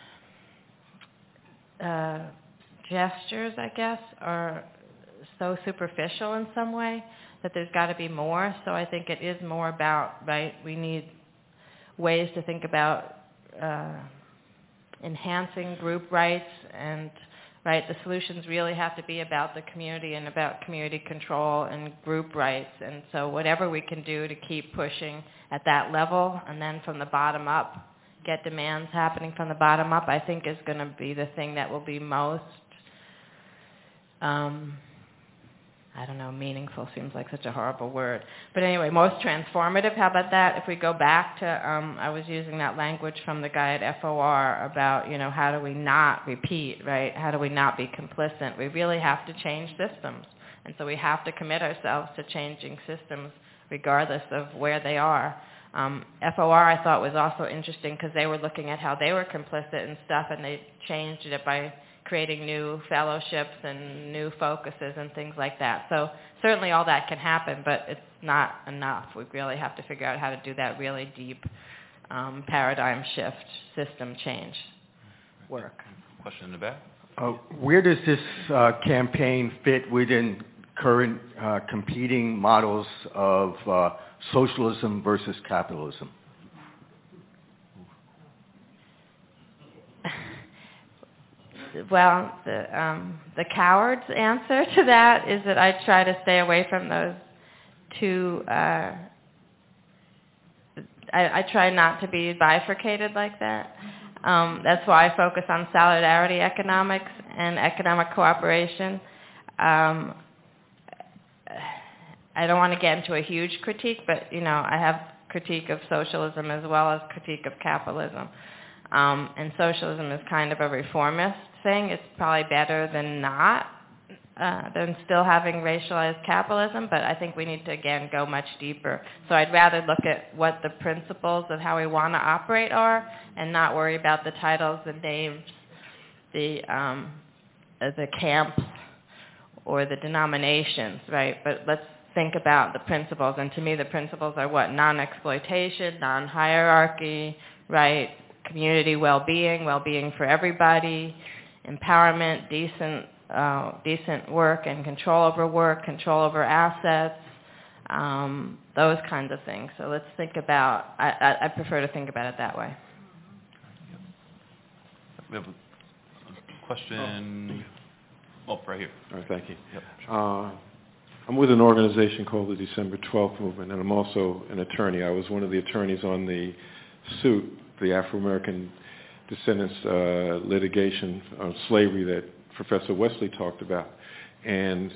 uh, gestures, I guess, are so superficial in some way that there's got to be more. So I think it is more about, right, we need ways to think about uh, enhancing group rights and, right, the solutions really have to be about the community and about community control and group rights. And so whatever we can do to keep pushing at that level and then from the bottom up, get demands happening from the bottom up, I think is going to be the thing that will be most um, I don't know, meaningful seems like such a horrible word. But anyway, most transformative, how about that? If we go back to, um, I was using that language from the guy at F O R about, you know, how do we not repeat, right? How do we not be complicit? We really have to change systems. And so we have to commit ourselves to changing systems regardless of where they are. Um, F O R I thought was also interesting because they were looking at how they were complicit and stuff, and they changed it by creating new fellowships and new focuses and things like that. So certainly all that can happen, but it's not enough. We really have to figure out how to do that really deep um, paradigm shift, system change work. Question in the back? Uh, where does this uh, campaign fit within current uh, competing models of uh, socialism versus capitalism? Well, the, um, the coward's answer to that is that I try to stay away from those two. Uh, I, I try not to be bifurcated like that. Um, that's why I focus on solidarity economics and economic cooperation. Um, I don't want to get into a huge critique, but you know, I have critique of socialism as well as critique of capitalism. Um, and socialism is kind of a reformist thing. It's probably better than not, uh, than still having racialized capitalism, but I think we need to, again, go much deeper. So I'd rather look at what the principles of how we want to operate are and not worry about the titles, the names, the, um, uh, the camps, or the denominations, right? But let's think about the principles. And to me, the principles are what? Non-exploitation, non-hierarchy, right? Community well-being, well-being for everybody, empowerment, decent, uh, decent work and control over work, control over assets, um, those kinds of things. So let's think about, I, I, I prefer to think about it that way. We have a question. Oh, right here. All right, thank you. Yep. Uh, I'm with an organization called the December twelfth Movement, and I'm also an attorney. I was one of the attorneys on the suit, the Afro-American descendants uh, litigation on slavery that Professor Wesley talked about. And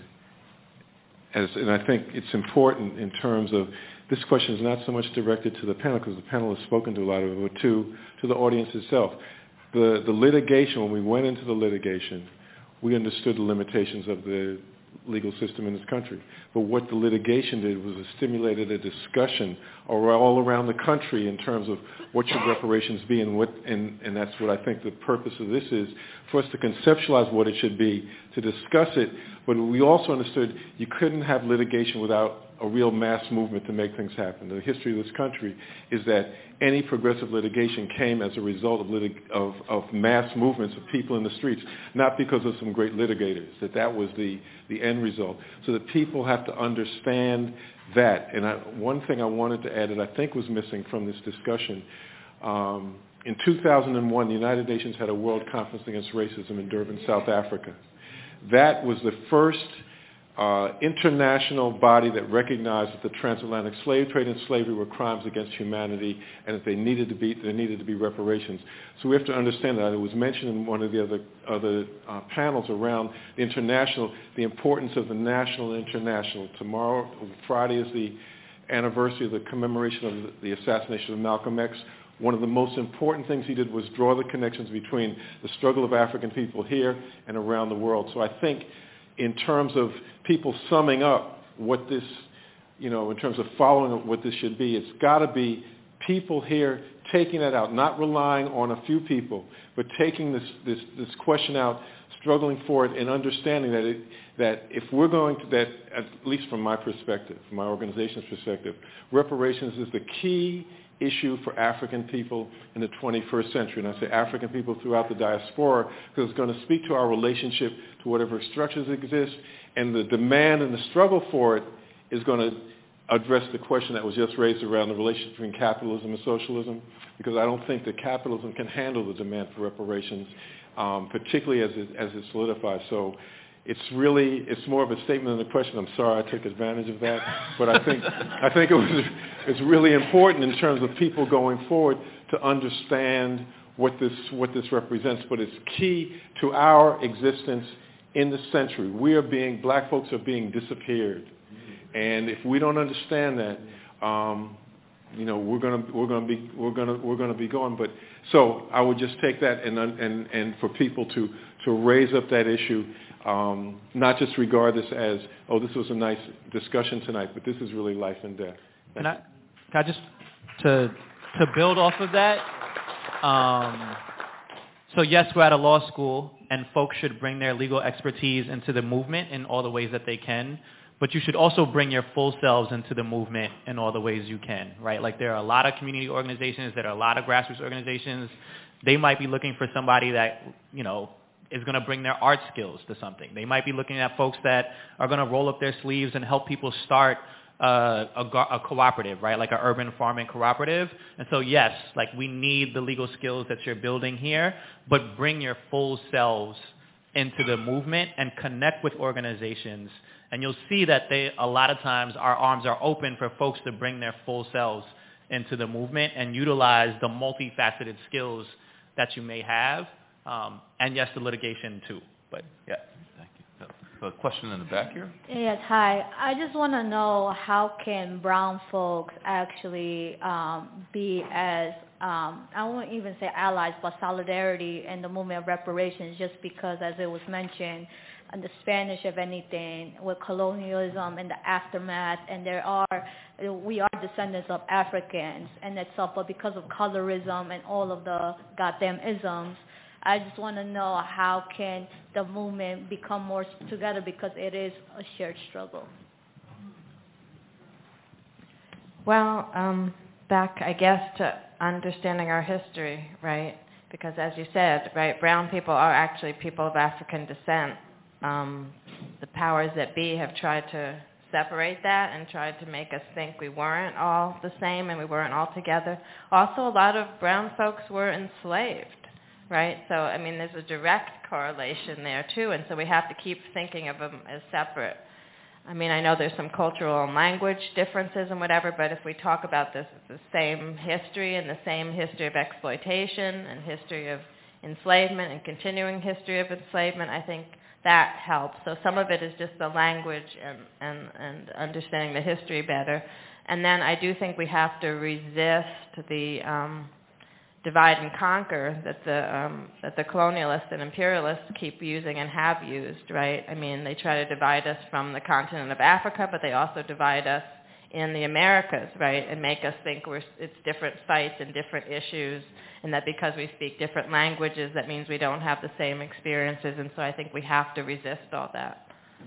as, and I think it's important in terms of, this question is not so much directed to the panel, because the panel has spoken to a lot of it, but to, to the audience itself. The, the litigation, when we went into the litigation, we understood the limitations of the legal system in this country. But what the litigation did was it stimulated a discussion all around the country in terms of what should reparations be, and, what, and, and that's what I think the purpose of this is, for us to conceptualize what it should be, to discuss it, but we also understood you couldn't have litigation without a real mass movement to make things happen. The history of this country is that any progressive litigation came as a result of, litig- of, of mass movements of people in the streets, not because of some great litigators, that that was the, the end result. So that people have to understand that. And I, one thing I wanted to add that I think was missing from this discussion, um, in two thousand one, the United Nations had a World Conference Against Racism in Durban, South Africa. That was the first Uh, international body that recognized that the transatlantic slave trade and slavery were crimes against humanity, and that they needed to be there needed to be reparations. So we have to understand that. It was mentioned in one of the other other uh, panels around the international, the importance of the national and international. Tomorrow, Friday, is the anniversary of the commemoration of the, the assassination of Malcolm X. One of the most important things he did was draw the connections between the struggle of African people here and around the world. So I think, in terms of people summing up what this, you know, in terms of following up what this should be, it's got to be people here taking that out, not relying on a few people, but taking this, this, this question out, struggling for it, and understanding that, it, that if we're going to, that at least from my perspective, from my organization's perspective, reparations is the key issue for African people in the twenty-first century. And I say African people throughout the diaspora, because it's going to speak to our relationship to whatever structures exist, and the demand and the struggle for it is going to address the question that was just raised around the relationship between capitalism and socialism, because I don't think that capitalism can handle the demand for reparations, um, particularly as it, as it solidifies. So it's really, it's more of a statement than a question. I'm sorry I took advantage of that, but I think I think it was it's really important in terms of people going forward to understand what this what this represents. But it's key to our existence in the century. We are being, black folks are being disappeared, and if we don't understand that, um, you know, we're gonna we're gonna be we're gonna we're gonna be going. But so I would just take that and and and for people to to raise up that issue. Um, not just regard this as, oh, this was a nice discussion tonight, but this is really life and death. Can I, can I just, to to build off of that, um, so yes, we're at a law school, and folks should bring their legal expertise into the movement in all the ways that they can, but you should also bring your full selves into the movement in all the ways you can, right? Like, there are a lot of community organizations, there are a lot of grassroots organizations. They might be looking for somebody that, you know, is going to bring their art skills to something. They might be looking at folks that are going to roll up their sleeves and help people start uh, a, a cooperative, right, like an urban farming cooperative. And so, yes, like, we need the legal skills that you're building here, but bring your full selves into the movement and connect with organizations. And you'll see that they, a lot of times, our arms are open for folks to bring their full selves into the movement and utilize the multifaceted skills that you may have. Um, and yes, the litigation too. But yeah, thank you. So, a question in the back here. Yes, hi. I just want to know, how can brown folks actually um, be as um, I won't even say allies, but solidarity in the movement of reparations? Just because, as it was mentioned, in the Spanish, if anything, with colonialism and the aftermath, and there are we are descendants of Africans and itself, but because of colorism and all of the goddamn isms. I just want to know, how can the movement become more together, because it is a shared struggle. Well, um, back, I guess, to understanding our history, right? Because as you said, right, brown people are actually people of African descent. Um, the powers that be have tried to separate that and tried to make us think we weren't all the same and we weren't all together. Also, a lot of brown folks were enslaved. Right? So, I mean, there's a direct correlation there, too, and so we have to keep thinking of them as separate. I mean, I know there's some cultural and language differences and whatever, but if we talk about this, the same history and the same history of exploitation and history of enslavement and continuing history of enslavement, I think that helps. So some of it is just the language and, and, and understanding the history better. And then I do think we have to resist the um, divide and conquer that the um, that the colonialists and imperialists keep using and have used, right? I mean, they try to divide us from the continent of Africa, but they also divide us in the Americas, right, and make us think we're it's different sites and different issues, and that because we speak different languages, that means we don't have the same experiences. And so I think we have to resist all that.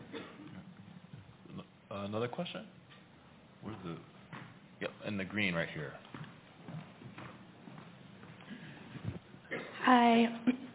Uh, another question? Where's the? Yep, in the green right here. Hi.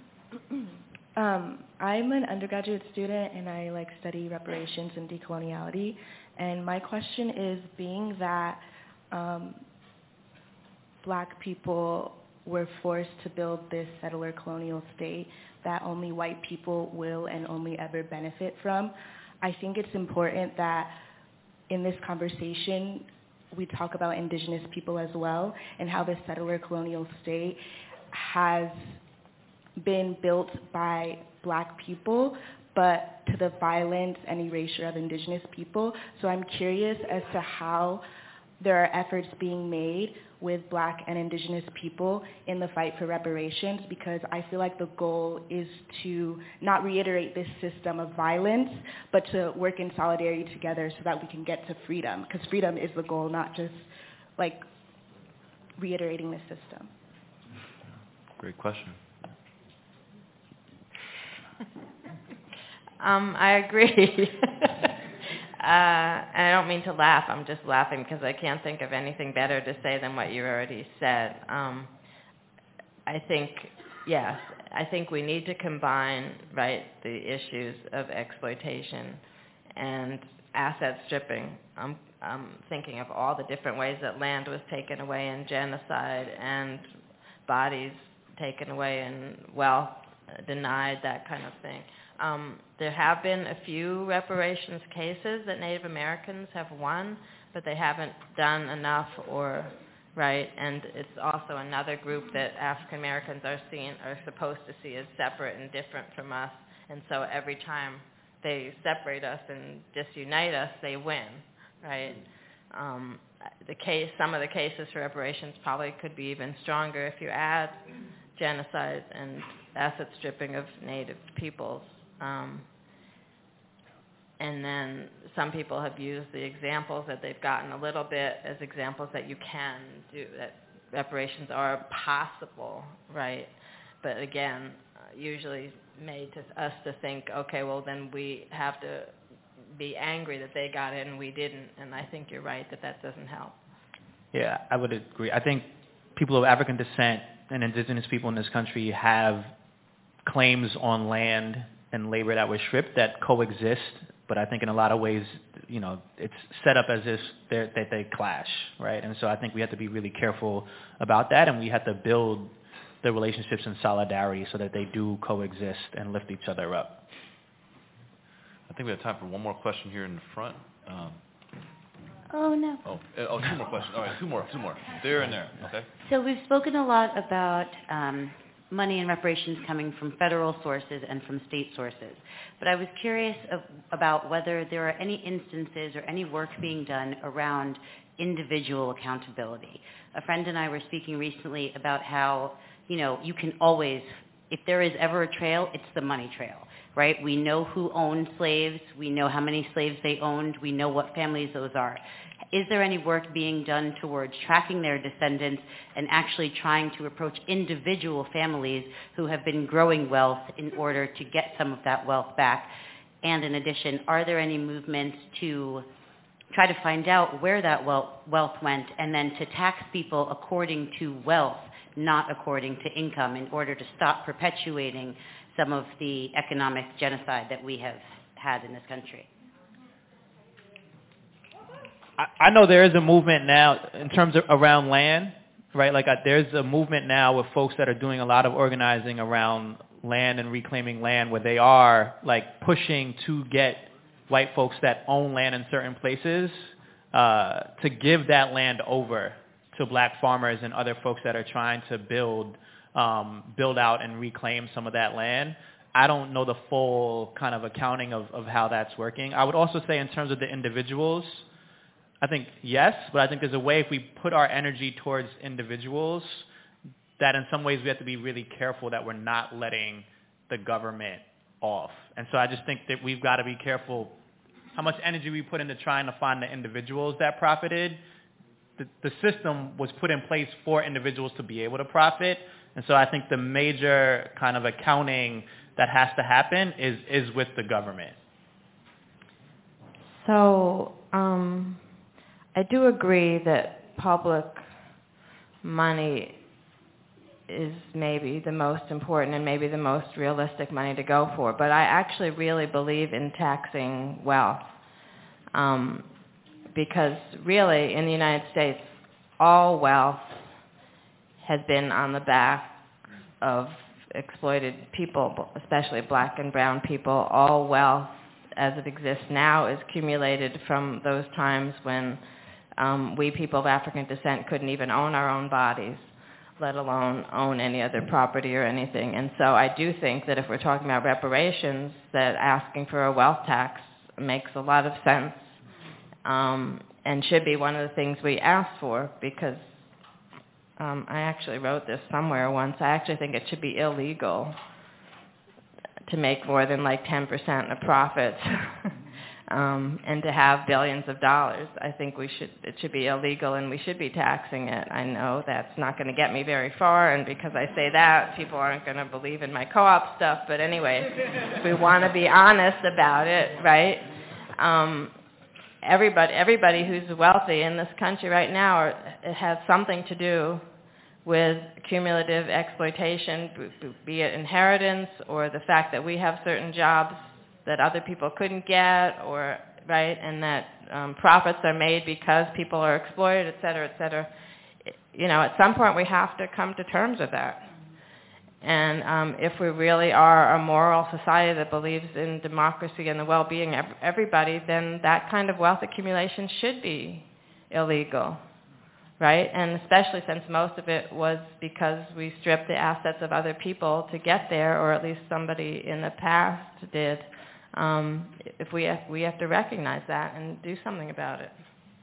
um, I'm an undergraduate student, and I like study reparations and decoloniality. And my question is, being that um, black people were forced to build this settler colonial state that only white people will and only ever benefit from, I think it's important that in this conversation we talk about indigenous people as well, and how the settler colonial state has been built by black people, but to the violence and erasure of indigenous people. So I'm curious as to how there are efforts being made with black and indigenous people in the fight for reparations, because I feel like the goal is to not reiterate this system of violence, but to work in solidarity together so that we can get to freedom, because freedom is the goal, not just like reiterating the system. Great question. um, I agree. Uh, and I don't mean to laugh. I'm just laughing because I can't think of anything better to say than what you already said. Um, I think, yes, I think we need to combine, right, the issues of exploitation and asset stripping. I'm, I'm thinking of all the different ways that land was taken away in genocide and bodies taken away and wealth denied, that kind of thing. Um, there have been a few reparations cases that Native Americans have won, but they haven't done enough, or right, and it's also another group that African Americans are seen are supposed to see as separate and different from us, and so every time they separate us and disunite us, they win, right? Um, the case, some of the cases for reparations probably could be even stronger if you add genocide and asset stripping of Native peoples. Um, and then some people have used the examples that they've gotten a little bit as examples that you can do, that reparations are possible, right? But again, uh, usually made to us to think, okay, well then we have to be angry that they got it and we didn't. And I think you're right that that doesn't help. Yeah, I would agree. I think people of African descent and indigenous people in this country have claims on land and labor that were stripped that coexist, but I think in a lot of ways, you know, it's set up as if they're, that they clash, right? And so I think we have to be really careful about that, and we have to build the relationships in solidarity so that they do coexist and lift each other up. I think we have time for one more question here in the front. Um, Oh, no. oh, oh, two more questions. All right, two more, two more. There and there, okay? So we've spoken a lot about um, money and reparations coming from federal sources and from state sources. But I was curious of, about whether there are any instances or any work being done around individual accountability. A friend and I were speaking recently about how, you know, you can always, if there is ever a trail, it's the money trail, right? We know who owned slaves. We know how many slaves they owned. We know what families those are. Is there any work being done towards tracking their descendants and actually trying to approach individual families who have been growing wealth in order to get some of that wealth back? And in addition, are there any movements to try to find out where that wealth went and then to tax people according to wealth, not according to income, in order to stop perpetuating some of the economic genocide that we have had in this country? I know there is a movement now in terms of around land, right? Like uh, there's a movement now with folks that are doing a lot of organizing around land and reclaiming land, where they are like pushing to get white folks that own land in certain places uh, to give that land over to black farmers and other folks that are trying to build um, build out and reclaim some of that land. I don't know the full kind of accounting of, of how that's working. I would also say in terms of the individuals, I think yes, but I think there's a way if we put our energy towards individuals that in some ways we have to be really careful that we're not letting the government off. And so I just think that we've got to be careful how much energy we put into trying to find the individuals that profited. The, the system was put in place for individuals to be able to profit. And so I think the major kind of accounting that has to happen is, is with the government. So um, I do agree that public money is maybe the most important and maybe the most realistic money to go for. But I actually really believe in taxing wealth um, because really in the United States, all wealth has been on the back of exploited people, especially black and brown people. All wealth as it exists now is accumulated from those times when um, we people of African descent couldn't even own our own bodies, let alone own any other property or anything. And so I do think that if we're talking about reparations, that asking for a wealth tax makes a lot of sense um, and should be one of the things we ask for because um, I actually wrote this somewhere once. I actually think it should be illegal to make more than like ten percent of profits um, and to have billions of dollars. I think we should. It should be illegal and we should be taxing it. I know that's not going to get me very far, and because I say that, people aren't going to believe in my co-op stuff. But anyway, if we want to be honest about it, right? Um, everybody, everybody who's wealthy in this country right now, are, it has something to do with cumulative exploitation, be it inheritance or the fact that we have certain jobs that other people couldn't get, or right, and that um, profits are made because people are exploited, et cetera, et cetera. You know, at some point we have to come to terms with that. And um, if we really are a moral society that believes in democracy and the well-being of everybody, then that kind of wealth accumulation should be illegal. Right? And especially since most of it was because we stripped the assets of other people to get there, or at least somebody in the past did. Um, if we have, we have to recognize that and do something about it.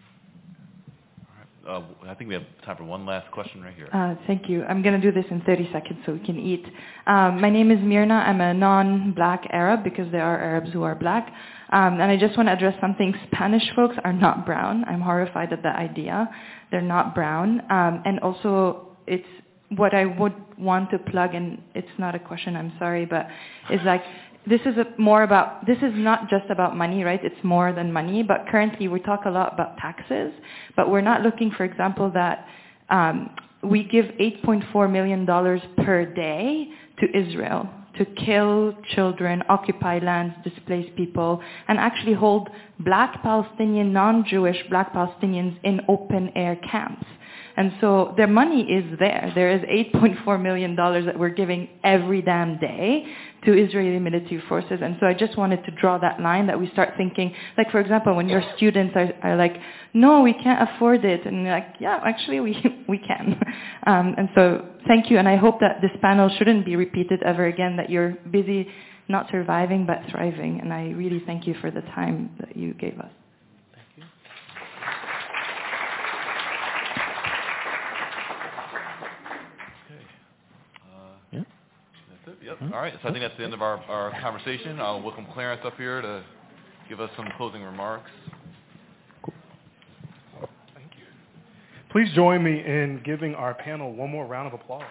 Uh, I think we have time for one last question right here. Uh, thank you. I'm going to do this in thirty seconds so we can eat. Um, my name is Mirna. I'm a non-black Arab because there are Arabs who are black. Um, and I just want to address something. Spanish folks are not brown. I'm horrified at the idea. They're not brown. Um, and also, it's what I would want to plug, and it's not a question, I'm sorry, but it's like, this is a more about, this is not just about money, right? It's more than money. But currently, we talk a lot about taxes, but we're not looking, for example, that um, we give eight point four million dollars per day to Israel to kill children, occupy lands, displace people, and actually hold black Palestinian, non-Jewish black Palestinians in open-air camps. And so their money is there. There is eight point four million dollars that we're giving every damn day to Israeli military forces. And so I just wanted to draw that line that we start thinking, like, for example, when your students are, are like, no, we can't afford it. And you're like, yeah, actually, we we can. Um, and so thank you. And I hope that this panel shouldn't be repeated ever again, that you're busy not surviving but thriving. And I really thank you for the time that you gave us. Yep. All right. So I think that's the end of our, our conversation. I'll welcome Clarence up here to give us some closing remarks. Thank you. Please join me in giving our panel one more round of applause.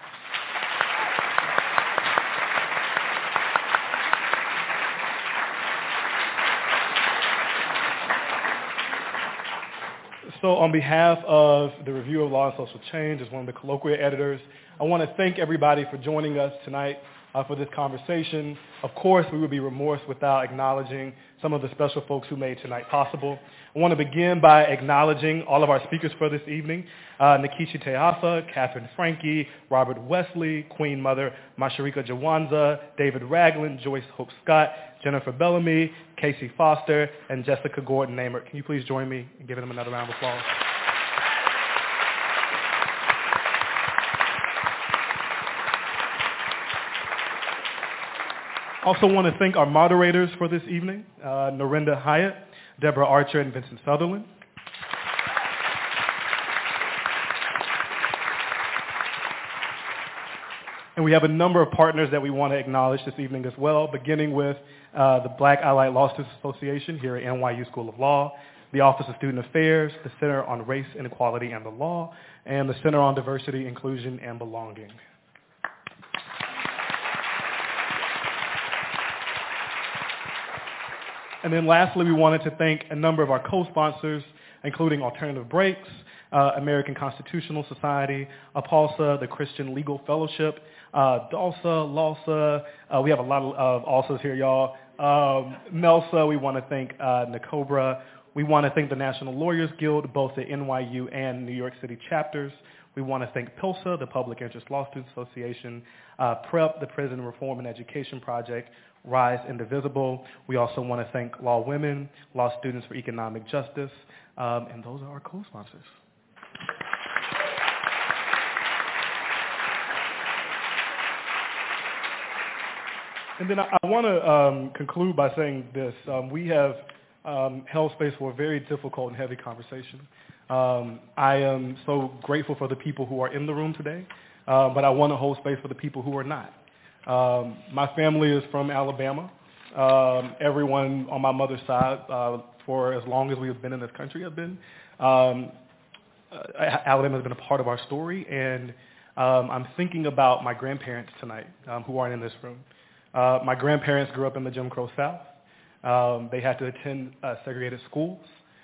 So on behalf of the Review of Law and Social Change, as one of the colloquial editors, I want to thank everybody for joining us tonight uh, for this conversation. Of course, we would be remiss without acknowledging some of the special folks who made tonight possible. I want to begin by acknowledging all of our speakers for this evening, uh, Nikishi Teafa, Catherine Frankie, Robert Wesley, Queen Mother Masharika Jawanza, David Ragland, Joyce Hope Scott, Jennifer Bellamy, Casey Foster, and Jessica Gordon-Namert. Can you please join me in giving them another round of applause? Also want to thank our moderators for this evening, uh, Norinda Hyatt, Deborah Archer, and Vincent Sutherland. And we have a number of partners that we want to acknowledge this evening as well, beginning with uh, the Black Allied Law Students Association here at N Y U School of Law, the Office of Student Affairs, the Center on Race, Inequality, and the Law, and the Center on Diversity, Inclusion, and Belonging. And then lastly, we wanted to thank a number of our co-sponsors, including Alternative Breaks, uh, American Constitutional Society, APALSA, the Christian Legal Fellowship, uh, DALSA, LALSA. Uh, we have a lot of, of ALSAs here, y'all. Um, MELSA, we want to thank uh, NACOBRA. We want to thank the National Lawyers Guild, both the N Y U and New York City chapters. We want to thank PILSA, the Public Interest Law Students Association, uh, PREP, the Prison Reform and Education Project, Rise Indivisible. We also want to thank Law Women, Law Students for Economic Justice, um, and those are our co-sponsors. And then I, I want to um, conclude by saying this. Um, we have um, held space for a very difficult and heavy conversation. Um, I am so grateful for the people who are in the room today, uh, but I want to hold space for the people who are not. Um, my family is from Alabama. Um, everyone on my mother's side, uh, for as long as we have been in this country, have been. Um, uh, Alabama has been a part of our story, and um, I'm thinking about my grandparents tonight, um, who aren't in this room. Uh, my grandparents grew up in the Jim Crow South. Um, they had to attend uh, segregated schools.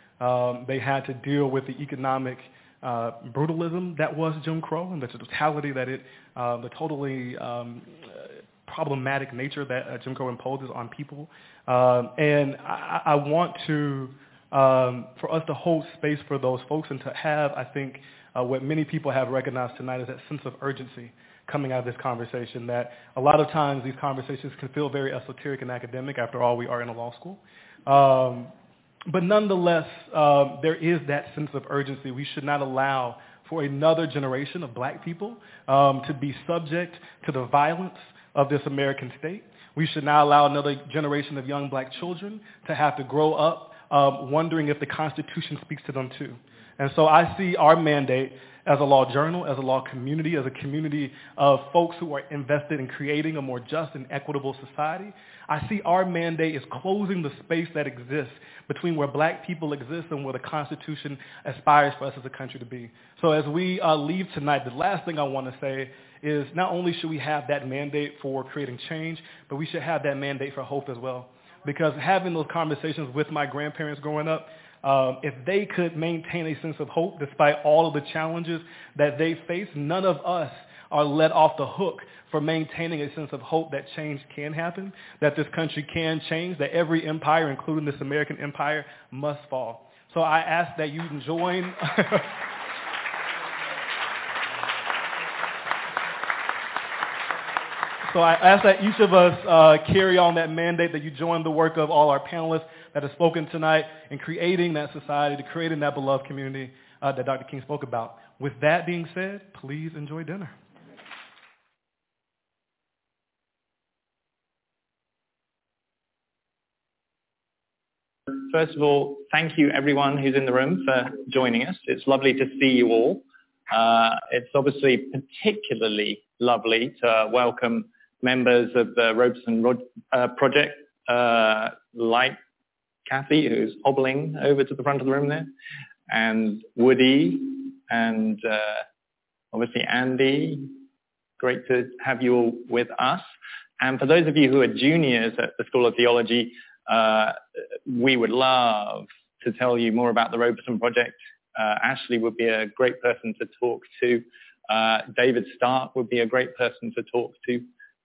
Um, they had to deal with the economic uh, brutalism that was Jim Crow and the totality that it, uh, the totally um, problematic nature that uh, Jim Crow imposes on people. Um, and I, I want to, um, for us to hold space for those folks and to have, I think, uh, what many people have recognized tonight is that sense of urgency coming out of this conversation, that a lot of times these conversations can feel very esoteric and academic. After all, we are in a law school. Um, but nonetheless, uh, there is that sense of urgency. We should not allow for another generation of black people um, to be subject to the violence of this American state. We should not allow another generation of young black children to have to grow up um, wondering if the Constitution speaks to them too. And so I see our mandate as a law journal, as a law community, as a community of folks who are invested in creating a more just and equitable society. I see our mandate is closing the space that exists between where black people exist and where the Constitution aspires for us as a country to be. So as we uh, leave tonight, the last thing I want to say is not only should we have that mandate for creating change, but we should have that mandate for hope as well. Because having those conversations with my grandparents growing up, Um, if they could maintain a sense of hope despite all of the challenges that they face, none of us are let off the hook for maintaining a sense of hope that change can happen, that this country can change, that every empire, including this American empire, must fall. So I ask that you join... So I ask that each of us uh, carry on that mandate, that you join the work of all our panelists that have spoken tonight in creating that society, to creating that beloved community uh, that Doctor King spoke about. With that being said, please enjoy dinner. First of all, thank you everyone who's in the room for joining us. It's lovely to see you all. Uh, it's obviously particularly lovely to welcome members of the Robeson uh, Project, uh, like Kathy, who's hobbling over to the front of the room there, and Woody, and uh, obviously Andy. Great to have you all with us. And for those of you who are juniors at the School of Theology, uh, we would love to tell you more about the Robeson Project. Uh, Ashley would be a great person to talk to. Uh, David Stark would be a great person to talk to.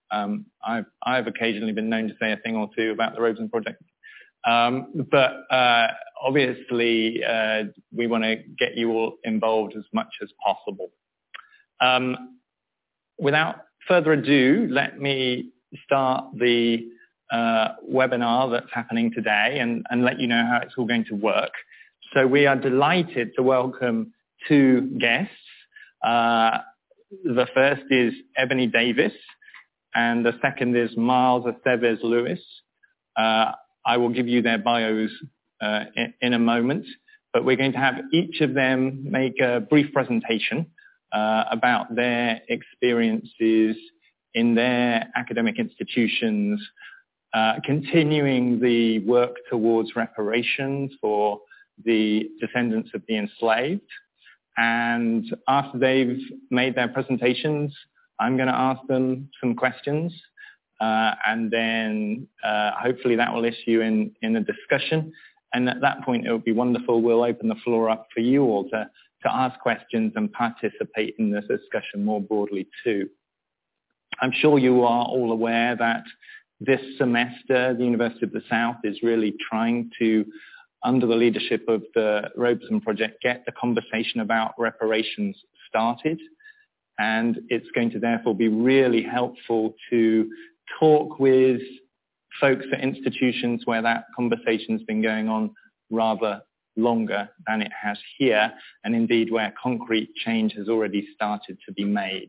Um, I've, I've occasionally been known to say a thing or two about the Robeson Project. Um, but uh, obviously, uh, we want to get you all involved as much as possible. Um, without further ado, let me start the uh, webinar that's happening today and, and let you know how it's all going to work. So we are delighted to welcome two guests. Uh, the first is Ebony Davis, and the second is Miles Estevez Lewis. Uh, I will give you their bios uh, in, in a moment, but we're going to have each of them make a brief presentation uh, about their experiences in their academic institutions, uh, continuing the work towards reparations for the descendants of the enslaved. And after they've made their presentations, I'm going to ask them some questions. Uh, and then uh, hopefully that will issue in, in a discussion. And at that point, it would be wonderful. We'll open the floor up for you all to, to ask questions and participate in this discussion more broadly too. I'm sure you are all aware that this semester, the University of the South is really trying to, under the leadership of the Robeson Project, get the conversation about reparations started. And it's going to therefore be really helpful to talk with folks at institutions where that conversation's been going on rather longer than it has here, and indeed where concrete change has already started to be made.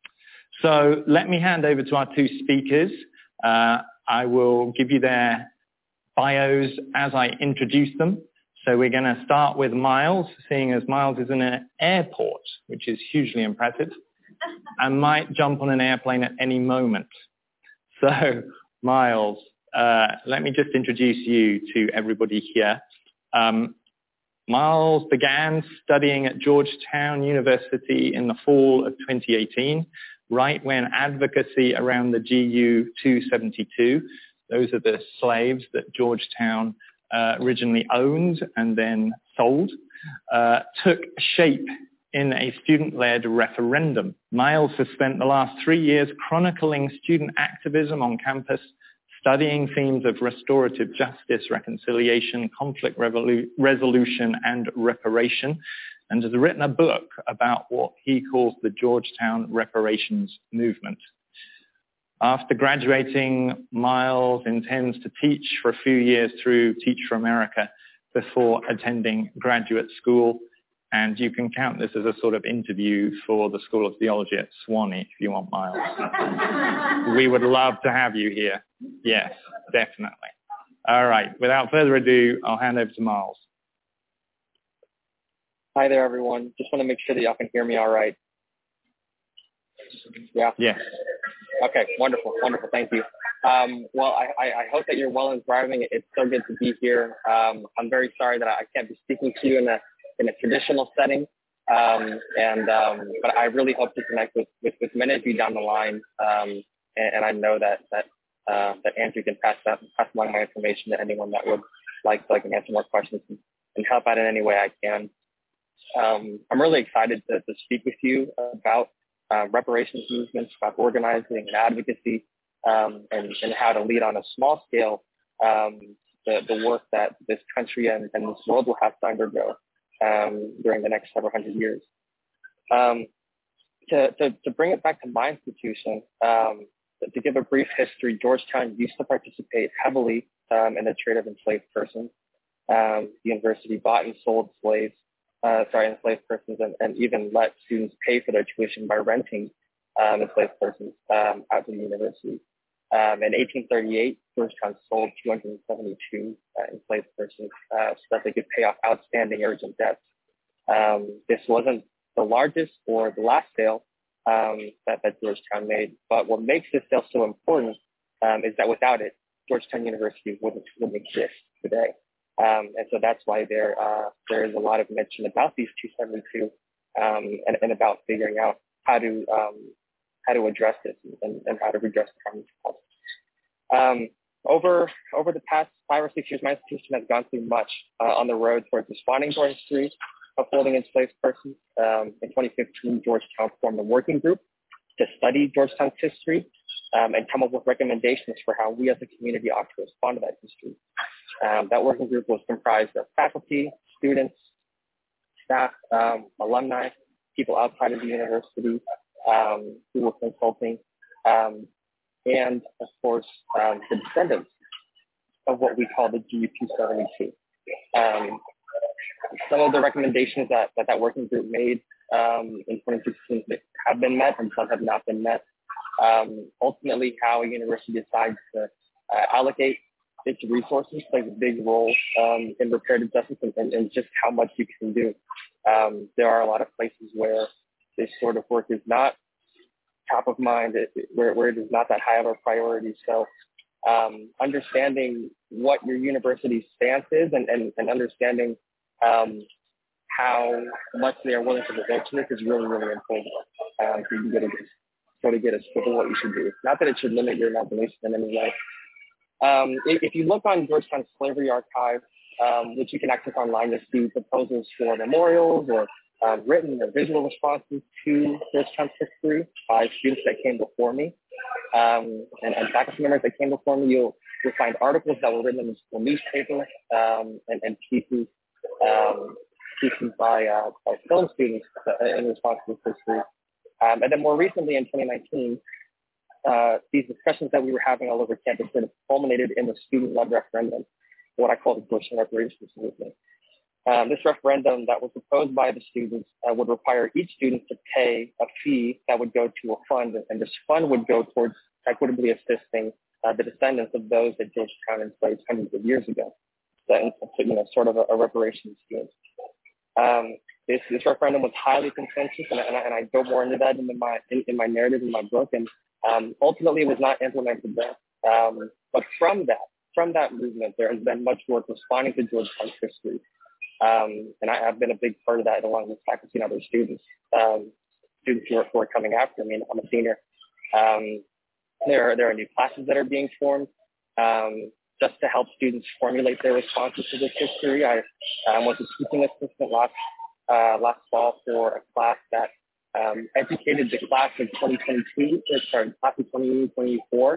So let me hand over to our two speakers. Uh, I will give you their bios as I introduce them. So we're going to start with Miles, seeing as Miles is in an airport, which is hugely impressive, and might jump on an airplane at any moment. So, Miles, uh, let me just introduce you to everybody here. Um, Miles began studying at Georgetown University in the fall of twenty eighteen, right when advocacy around the G U two seventy-two, those are the slaves that Georgetown uh, originally owned and then sold, uh, took shape in a student-led referendum. Miles has spent the last three years chronicling student activism on campus, studying themes of restorative justice, reconciliation, conflict revolu- resolution, and reparation, and has written a book about what he calls the Georgetown reparations movement. After graduating, Miles intends to teach for a few years through Teach for America before attending graduate school. And you can count this as a sort of interview for the School of Theology at Swanee if you want, Miles. We would love to have you here. Yes, definitely. All right. Without further ado, I'll hand over to Miles. Hi there, everyone. Just want to make sure that y'all can hear me all right. Yeah? Yes. Okay, wonderful, wonderful. Thank you. Um, well, I, I, I hope that you're well and thriving. It's so good to be here. Um, I'm very sorry that I can't be speaking to you in a in a traditional setting. Um, and um, but I really hope to connect with, with, with many of you down the line. Um, and, and I know that that uh, that Andrew can pass that pass along my information to anyone that would like so I can answer more questions and, and help out in any way I can. Um, I'm really excited to, to speak with you about uh, reparations movements, about organizing and advocacy, um, and, and how to lead on a small scale um, the, the work that this country and, and this world will have to undergo um, during the next several hundred years. Um, to, to, to bring it back to my institution, um, to give a brief history, Georgetown used to participate heavily um, in the trade of enslaved persons. Um, the university bought and sold slaves, uh, sorry, enslaved persons, and, and even let students pay for their tuition by renting um, enslaved persons um, out to the university. Um, in eighteen thirty-eight, Georgetown sold two hundred seventy-two uh, enslaved persons uh, so that they could pay off outstanding urgent debts. Um, this wasn't the largest or the last sale um, that, that Georgetown made, but what makes this sale so important um, is that without it, Georgetown University wouldn't, wouldn't exist today. Um, and so that's why there uh, there is a lot of mention about these two seventy-two um, and, and about figuring out how to um, how to address this and, and how to redress the problems. Um, over over the past five or six years, my institution has gone through much uh, on the road towards responding to our history of holding enslaved persons. Um, in twenty fifteen, Georgetown formed a working group to study Georgetown's history um, and come up with recommendations for how we as a community ought to respond to that history. Um, that working group was comprised of faculty, students, staff, um, alumni, people outside of the university um, who were consulting, um, and of course, um, the descendants of what we call the G U P seventy-two. Um, some of the recommendations that that, that working group made um, in twenty sixteen have been met and some have not been met. Um, ultimately, how a university decides to uh, allocate its resources plays a big role um, in reparative justice and, and, and just how much you can do. Um, there are a lot of places where this sort of work is not top of mind, it, where, where it is not that high of a priority. So um, understanding what your university's stance is and, and, and understanding um, how much they are willing to devote to this is really, really important um, for you to get a, sort of get a scope of what you should do. Not that it should limit your imagination in any way. Um, if, if you look on Georgetown's Slavery Archive, um, which you can access online, you'll see proposals for memorials or uh, written or visual responses to Georgetown's history by students that came before me um, and, and faculty members that came before me. You'll, you'll find articles that were written in the school newspaper um, and, and pieces, um, pieces by, uh, by film students in response to this history. Um, and then more recently in twenty nineteen, Uh, these discussions that we were having all over campus sort of culminated in the student-led referendum, what I call the Georgetown Reparations Movement. Um, this referendum that was proposed by the students uh, would require each student to pay a fee that would go to a fund, and this fund would go towards equitably assisting uh, the descendants of those that Georgetown enslaved hundreds of years ago. So, you know, sort of a, a reparations scheme. Um, this, this referendum was highly contentious, and, and, I, and I go more into that in my in, in my narrative in my book. And Um, ultimately, it was not implemented there. Um, but from that, from that movement, there has been much work responding to Georgetown's history. Um, and I have been a big part of that along with faculty and other students, um, students who are, who are coming after me. And I'm a senior. Um, there, are, there are new classes that are being formed um, just to help students formulate their responses to this history. I um, was a teaching assistant last, uh, last fall for a class that Um, educated the class of twenty twenty-two, or sorry, class of twenty twenty-four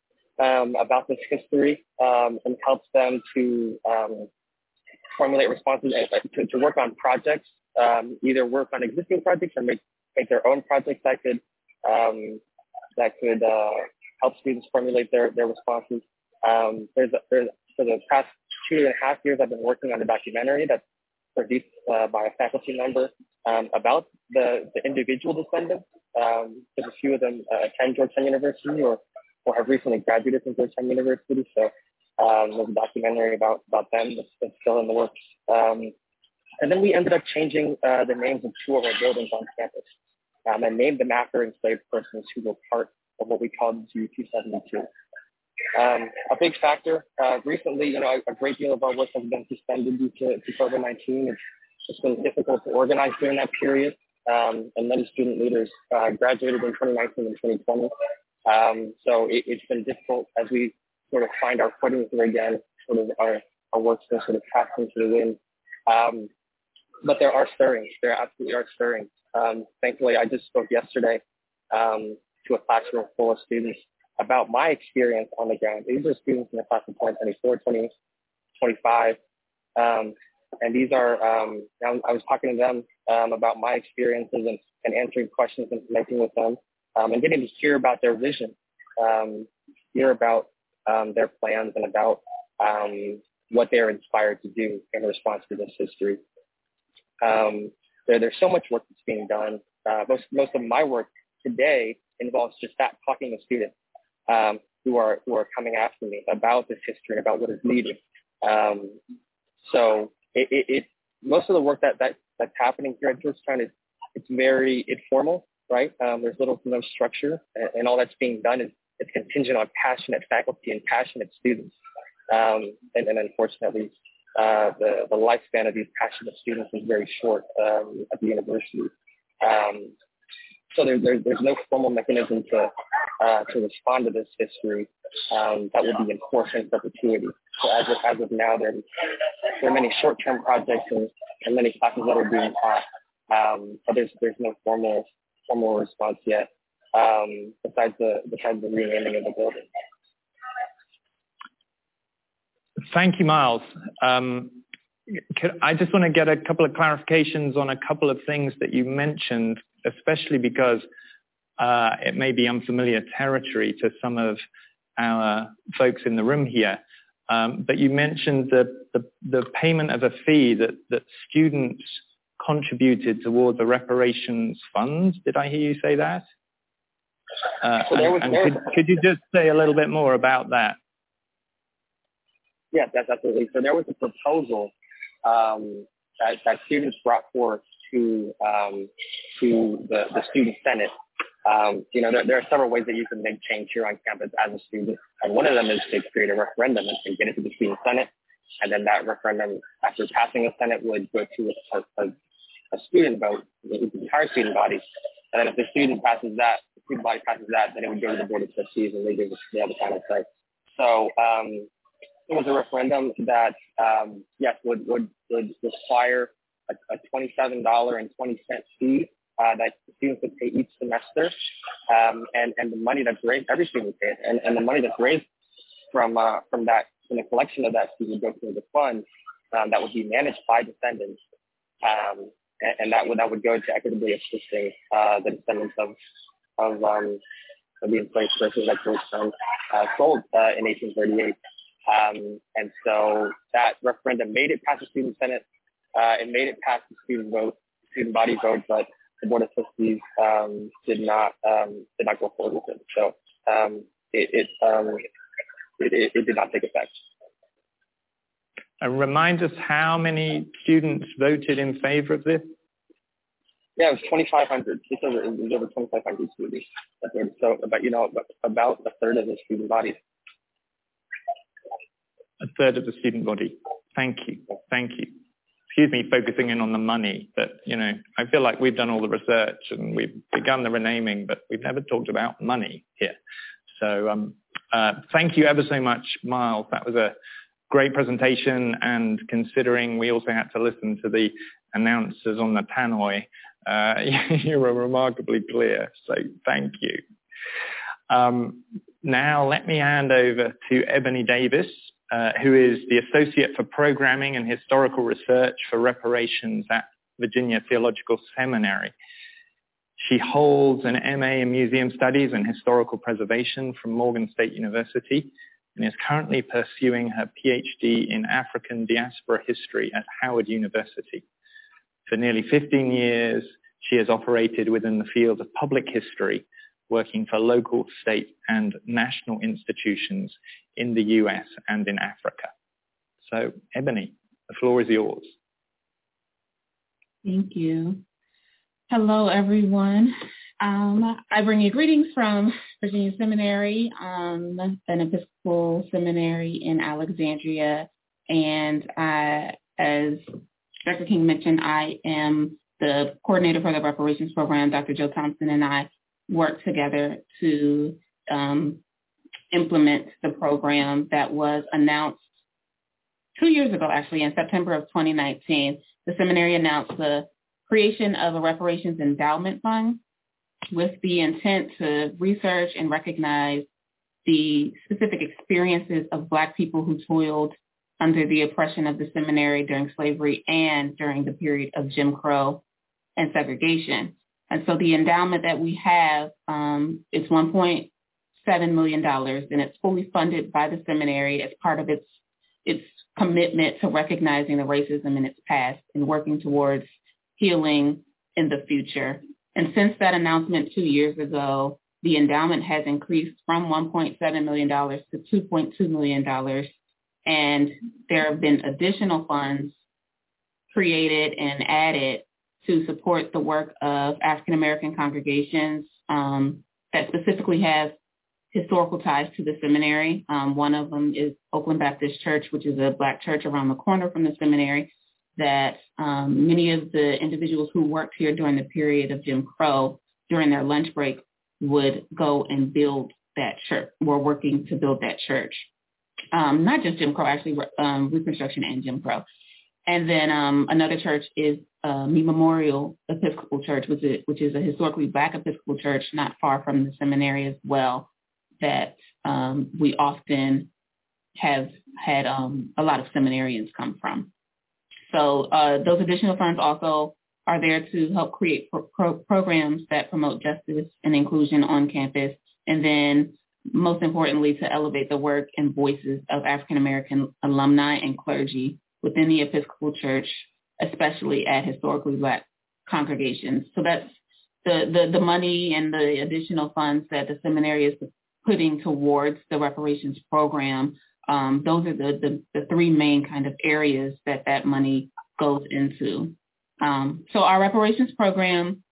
um, about this history um, and helps them to um, formulate responses, uh, to, to work on projects, um, either work on existing projects or make, make their own projects that could um, that could uh, help students formulate their, their responses. Um, there's, a, there's for the past two and a half years, I've been working on a documentary that's produced uh, by a faculty member um, about the, the individual descendants. Um, there's a few of them uh, attend Georgetown University or, or have recently graduated from Georgetown University. So um, there's a documentary about, about them that's, that's still in the works. Um, and then we ended up changing uh, the names of two of our buildings on campus um, and named them after enslaved persons who were part of what we call G U P seventy-two. Um, a big factor, uh, recently, you know, a, a great deal of our work has been suspended due to, to COVID nineteen. It's, it's been difficult to organize during that period, um, and many student leaders uh, graduated in twenty nineteen and twenty twenty. Um, so it, it's been difficult as we sort of find our footing here again, sort of our, our work's been sort of cast into the wind. Um, but there are stirrings, there absolutely are stirrings. Um, thankfully, I just spoke yesterday um, to a classroom full of students about my experience on the ground. These are students in the class of twenty twenty-four, twenty twenty-five, um, and these are, um, I was talking to them um, about my experiences and, and answering questions and connecting with them um, and getting to hear about their vision, um, hear about um, their plans and about um, what they're inspired to do in response to this history. Um, there, there's so much work that's being done. Uh, most, most of my work today involves just that, talking to students. Um, who are who are coming after me about this history, about what is needed. Um, so it, it, it most of the work that, that that's happening here at Georgetown is it's very informal, right? Um, there's little to no structure, and, and all that's being done is it's contingent on passionate faculty and passionate students. Um, and, and unfortunately, uh, the the lifespan of these passionate students is very short um, at the university. Um, So there, there, there's no formal mechanism to uh, to respond to this history um, that would be enforced in perpetuity. So as of, as of now, there, there are many short-term projects and, and many classes that are being taught, um, but there's there's no formal formal response yet. um, besides the besides the renaming of the building. Thank you, Miles. Um, could, I just want to get a couple of clarifications on a couple of things that you mentioned, especially because uh, it may be unfamiliar territory to some of our folks in the room here. Um, but you mentioned the, the, the payment of a fee that, that students contributed towards the reparations fund. Did I hear you say that? Uh, so there was, and, there and was, could, could you just say a little bit more about that? Yes, that's absolutely. So there was a proposal um, that, that students brought forth to um, to the, the student senate. Um, you know, there, there are several ways that you can make change here on campus as a student, and one of them is to create a referendum and get it to the student senate, and then that referendum, after passing the senate, would go to a, a, a student vote, the entire student body, and then if the student passes that, the student body passes that, then it would go to the board of trustees, and they give they have the final say. So. Um, It was a referendum that, um, yes, would, would, would require a, a twenty-seven dollars and twenty cents fee uh, that students would pay each semester, um, and, and the money that's raised, every student would pay it, and, and the money that's raised from uh, from that, from the collection of that fee would go to the fund um, that would be managed by descendants, um, and, and that would that would go to equitably assisting uh, the descendants of of, um, of the enslaved persons that Georgetown uh, sold uh, in eighteen thirty-eight. Um, and so that referendum made it past the student senate. Uh, it made it past the student vote, student body vote, but the board of trustees um, did not um, did not go forward with it. So um, it it, um, it it it did not take effect. And remind us how many students voted in favor of this? Yeah, it was twenty-five hundred. Just over, it was over twenty-five hundred students. So about you know about a third of the student body. A third of the student body. Thank you. Thank you. Excuse me, focusing in on the money, but, you know, I feel like we've done all the research and we've begun the renaming, but we've never talked about money here. So um, uh, thank you ever so much, Miles. That was a great presentation, and considering we also had to listen to the announcers on the tannoy, uh, you were remarkably clear. So thank you. Um, now let me hand over to Ebony Davis, Uh, who is the Associate for Programming and Historical Research for Reparations at Virginia Theological Seminary. She holds an M A in Museum Studies and Historical Preservation from Morgan State University and is currently pursuing her PhD in African Diaspora History at Howard University. For nearly fifteen years, she has operated within the field of public history, working for local, state, and national institutions in the U S and in Africa. So, Ebony, the floor is yours. Thank you. Hello, everyone. Um, I bring you greetings from Virginia Seminary, um, an Episcopal seminary in Alexandria. And I, as Doctor King mentioned, I am the coordinator for the reparations program. Doctor Joe Thompson and I work together to um, implement the program that was announced two years ago, actually, in September of twenty nineteen. The seminary announced the creation of a reparations endowment fund with the intent to research and recognize the specific experiences of Black people who toiled under the oppression of the seminary during slavery and during the period of Jim Crow and segregation. And so the endowment that we have um, is one point seven million dollars, and it's fully funded by the seminary as part of its its commitment to recognizing the racism in its past and working towards healing in the future. And since that announcement two years ago, the endowment has increased from one point seven million dollars to two point two million dollars, and there have been additional funds created and added to support the work of African-American congregations um, that specifically have historical ties to the seminary. Um, one of them is Oakland Baptist Church, which is a Black church around the corner from the seminary, that um, many of the individuals who worked here during the period of Jim Crow, during their lunch break, would go and build that church, were working to build that church. Um, not just Jim Crow, actually um, Reconstruction and Jim Crow. And then um, another church is uh, Me Memorial Episcopal Church, which is, which is a historically Black Episcopal church not far from the seminary as well, that um, we often have had um, a lot of seminarians come from. So uh, those additional funds also are there to help create pro- pro- programs that promote justice and inclusion on campus, and then most importantly, to elevate the work and voices of African-American alumni and clergy within the Episcopal Church, especially at historically Black congregations. So that's the, the, the money and the additional funds that the seminary is putting towards the reparations program. Um, those are the, the, the three main kind of areas that that money goes into. Um, so our reparations program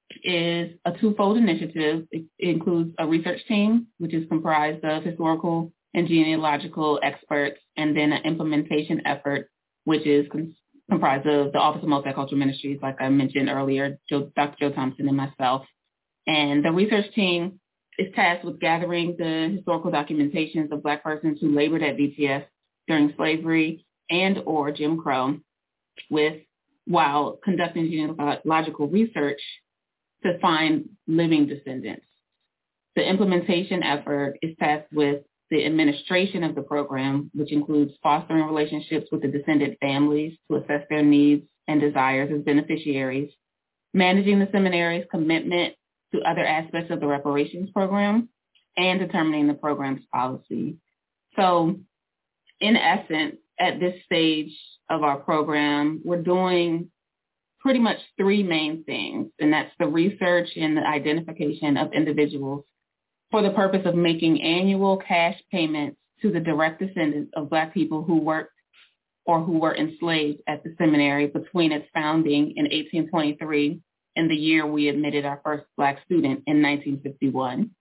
is a twofold initiative. It includes a research team, which is comprised of historical and genealogical experts, and then an implementation effort, which is com- comprised of the Office of Multicultural Ministries, like I mentioned earlier, Joe, Doctor Joe Thompson and myself. And the research team is tasked with gathering the historical documentations of Black persons who labored at B T S during slavery and or Jim Crow, with while conducting genealogical research to find living descendants. The implementation effort is tasked with the administration of the program, which includes fostering relationships with the descendant families to assess their needs and desires as beneficiaries, managing the seminary's commitment to other aspects of the reparations program, and determining the program's policy. So in essence, at this stage of our program, we're doing pretty much three main things, and that's the research and the identification of individuals for the purpose of making annual cash payments to the direct descendants of Black people who worked or who were enslaved at the seminary between its founding in eighteen twenty-three and the year we admitted our first Black student in nineteen fifty-one.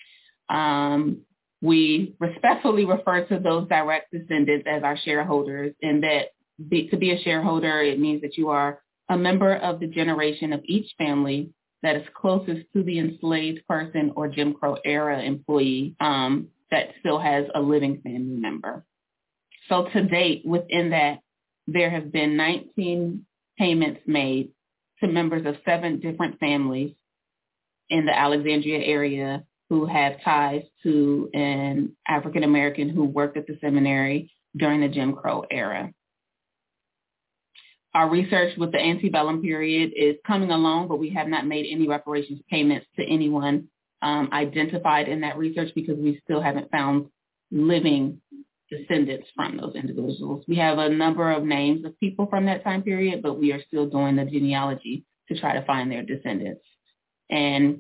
Um, we respectfully refer to those direct descendants as our shareholders, and that be, to be a shareholder, it means that you are a member of the generation of each family that is closest to the enslaved person or Jim Crow era employee um, that still has a living family member. So to date, within that, there have been nineteen payments made to members of seven different families in the Alexandria area who have ties to an African American who worked at the seminary during the Jim Crow era. Our research with the antebellum period is coming along, but we have not made any reparations payments to anyone um, identified in that research because we still haven't found living descendants from those individuals. We have a number of names of people from that time period, but we are still doing the genealogy to try to find their descendants. And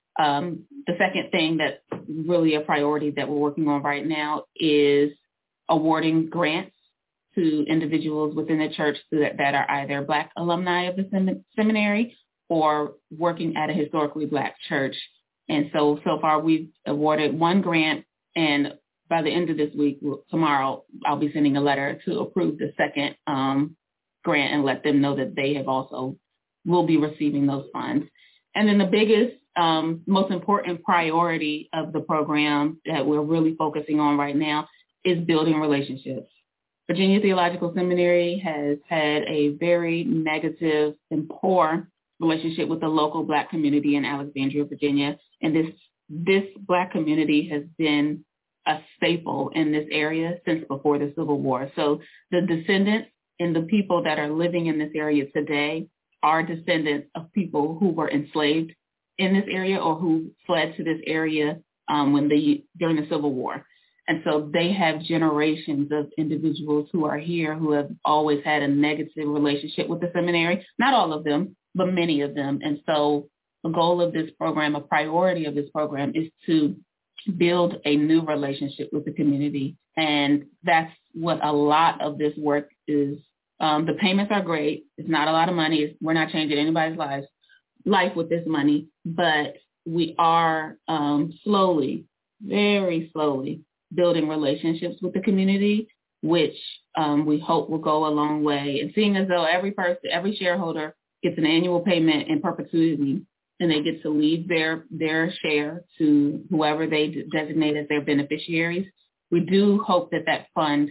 um, the second thing that's really a priority that we're working on right now is awarding grants to individuals within the church that, that are either Black alumni of the sem- seminary or working at a historically Black church. And so, so far we've awarded one grant, and by the end of this week, tomorrow, I'll be sending a letter to approve the second um, grant and let them know that they have also will be receiving those funds. And then the biggest, um, most important priority of the program that we're really focusing on right now is building relationships. Virginia Theological Seminary has had a very negative and poor relationship with the local Black community in Alexandria, Virginia. And this this Black community has been a staple in this area since before the Civil War. So the descendants and the people that are living in this area today are descendants of people who were enslaved in this area or who fled to this area um, when the during the Civil War. And so they have generations of individuals who are here who have always had a negative relationship with the seminary. Not all of them, but many of them. And so the goal of this program, a priority of this program, is to build a new relationship with the community. And that's what a lot of this work is. Um, the payments are great. It's not a lot of money. It's, we're not changing anybody's lives, life with this money, but we are um, slowly, very slowly, building relationships with the community, which um, we hope will go a long way. And seeing as though every person, every shareholder gets an annual payment in perpetuity, and they get to leave their, their share to whoever they designate as their beneficiaries, we do hope that that fund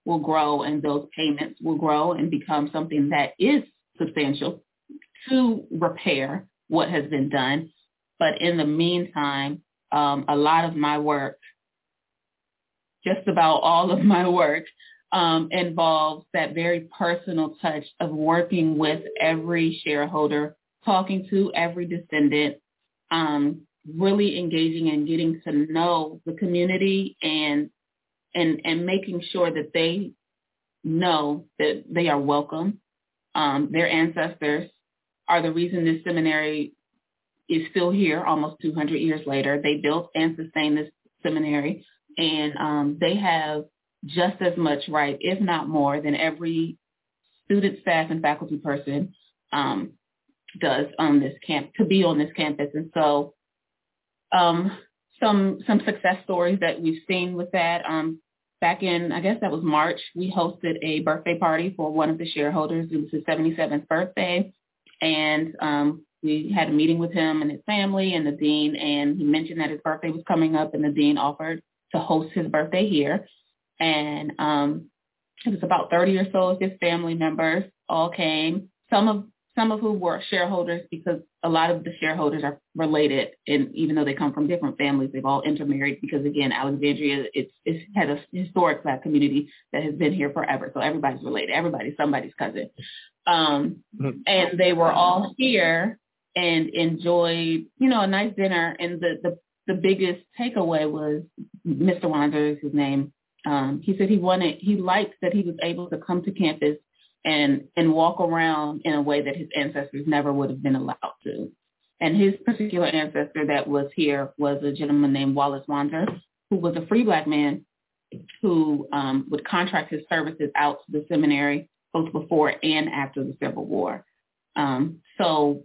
will grow and those payments will grow and become something that is substantial to repair what has been done. But in the meantime, um, a lot of my work, just about all of my work, um, involves that very personal touch of working with every shareholder, talking to every descendant, um, really engaging and getting to know the community and and and making sure that they know that they are welcome. Um, their ancestors are the reason this seminary is still here almost two hundred years later. They built and sustained this seminary, and um, they have just as much right, if not more, than every student, staff, and faculty person um, does on this camp, to be on this campus. And so um, some some success stories that we've seen with that. Um, back in, I guess that was March, we hosted a birthday party for one of the shareholders. It was his seventy-seventh birthday. And um, we had a meeting with him and his family and the dean, and he mentioned that his birthday was coming up, and the dean offered to host his birthday here. And um, it was about thirty or so of his family members all came, some of some of who were shareholders, because a lot of the shareholders are related, and even though they come from different families, they've all intermarried because, again, Alexandria, it's, it's had a historic Black community that has been here forever. So everybody's related. Everybody's somebody's cousin. Um, and they were all here and enjoyed, you know, a nice dinner. And the, the, the biggest takeaway was Mister Wanzer is his name. Um, he said he wanted, he liked that he was able to come to campus and and walk around in a way that his ancestors never would have been allowed to. And his particular ancestor that was here was a gentleman named Wallace Wanzer, who was a free Black man who um, would contract his services out to the seminary both before and after the Civil War. Um, so,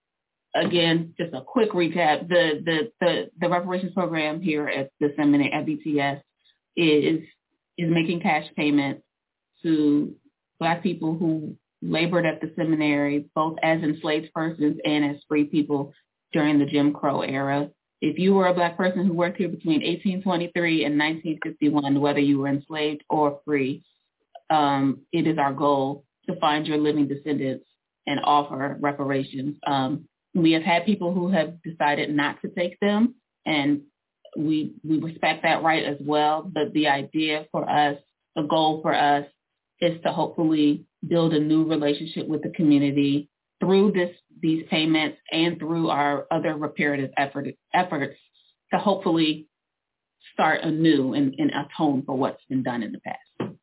again, just a quick recap. The, the, the, the reparations program here at the seminary, at B T S, is is making cash payments to Black people who labored at the seminary, both as enslaved persons and as free people during the Jim Crow era. If you were a Black person who worked here between eighteen twenty-three and nineteen fifty-one, whether you were enslaved or free, um, it is our goal to find your living descendants and offer reparations. Um, we have had people who have decided not to take them, and we we respect that right as well. But the idea for us, the goal for us, is to hopefully build a new relationship with the community through this these payments and through our other reparative effort, efforts to hopefully start anew and, and atone for what's been done in the past.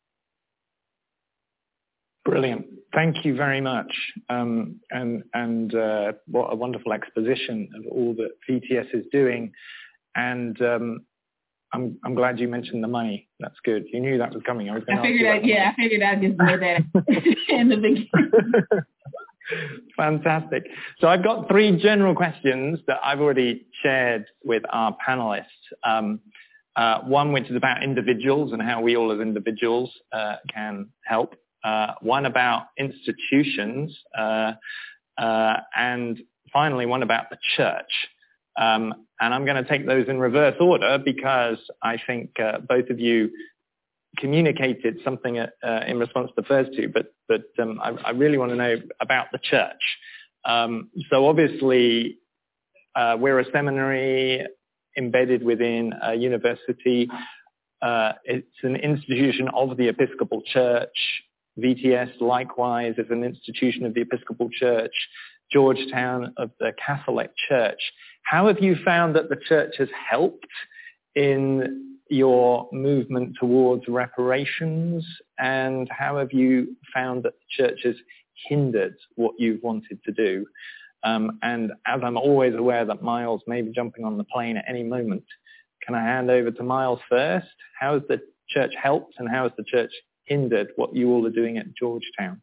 Brilliant. Thank you very much. Um, and and uh, what a wonderful exposition of all that V T S is doing. And um, I'm I'm glad you mentioned the money. That's good. You knew that was coming. I was going I to figured ask you I, yeah, I figured I'd just know that in the beginning. Fantastic. So I've got three general questions that I've already shared with our panelists. Um, uh, one which is about individuals and how we all as individuals uh, can help. Uh, one about institutions. Uh, uh, and finally, one about the church. Um, and I'm going to take those in reverse order because I think uh, both of you communicated something uh, in response to the first two, but, but um, I, I really want to know about the church. Um, so obviously, uh, we're a seminary embedded within a university. Uh, it's an institution of the Episcopal Church. V T S, likewise, is an institution of the Episcopal Church. Georgetown of the Catholic Church. How have you found that the church has helped in your movement towards reparations, and how have you found that the church has hindered what you've wanted to do? Um, and as I'm always aware that Miles may be jumping on the plane at any moment, can I hand over to Miles first? How has the church helped, and how has the church hindered what you all are doing at Georgetown?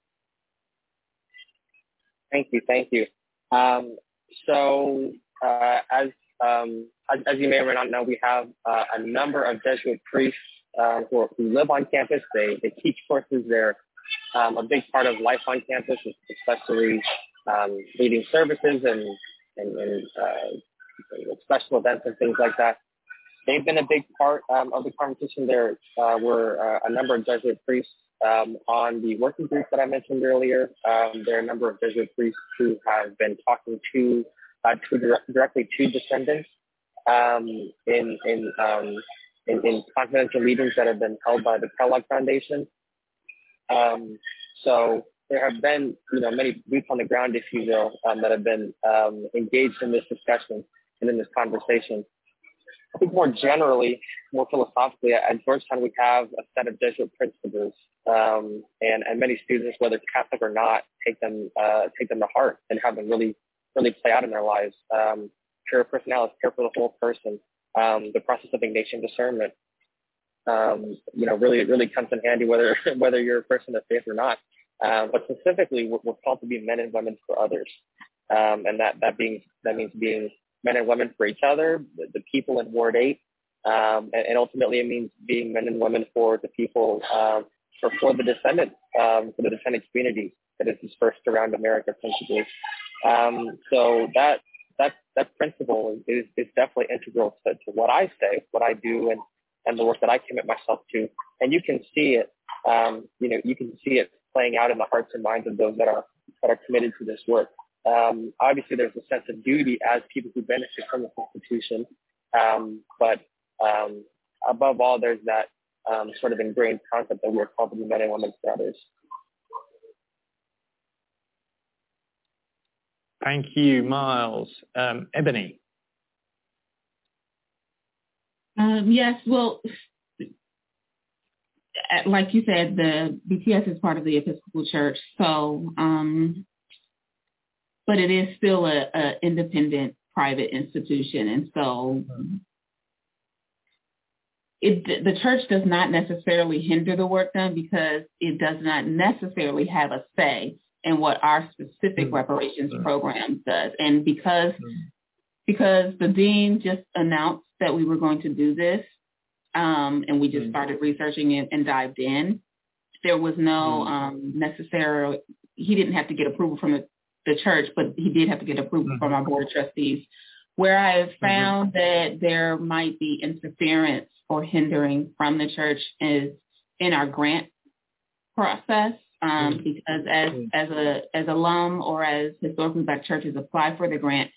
Thank you, thank you. Um, so uh, as, um, as as you may or may not know, we have uh, a number of Jesuit priests uh, who, are, who live on campus. They they teach courses. They're um, a big part of life on campus, especially um, leading services and and, and uh, special events and things like that. they've been a big part um, of the conversation. There uh, were uh, a number of Jesuit priests um, on the working group that I mentioned earlier. Um, there are a number of Jesuit priests who have been talking to, uh, to direct, directly to descendants um, in in, um, in in confidential meetings that have been held by the Kellogg Foundation. Um, so there have been, you know, many boots on the ground, if you will, um, that have been um, engaged in this discussion and in this conversation. I think more generally, more philosophically, at Georgetown we have a set of Jesuit principles, um, and, and many students, whether Catholic or not, take them uh, take them to heart and have them really really play out in their lives. Um, pure personality, care for the whole person, um, the process of Ignatian discernment, um, you know, really really comes in handy whether whether you're a person of faith or not. Uh, but specifically, we're, we're called to be men and women for others, um, and that that being that means being men and women for each other, the, the people in Ward eight, um, and, and ultimately it means being men and women for the people, um, for, for the descendants, um, for the descendant community that is dispersed around America principally. Um, so that that that principle is, is definitely integral to, to what I say, what I do, and, and the work that I commit myself to. And you can see it, um, you know, you can see it playing out in the hearts and minds of those that are that are committed to this work. Um, obviously, there's a sense of duty as people who benefit from this institution, um, but um, above all, there's that um, sort of ingrained concept that we are called to be men and women for others. Thank you, Miles. Um, Ebony. Um, yes, well, like you said, the B T S is part of the Episcopal Church, so. Um, But it is still a, a independent private institution, and so it, the church does not necessarily hinder the work done because it does not necessarily have a say in what our specific reparations program does. And because because the dean just announced that we were going to do this, um, and we just started researching it and dived in, there was no um, necessary. He didn't have to get approval from the the church, but he did have to get approval mm-hmm. from our board of trustees. Where I have found mm-hmm. that there might be interference or hindering from the church is in our grant process, um, mm-hmm. because as as a as alum or as historically Black churches apply for the grant,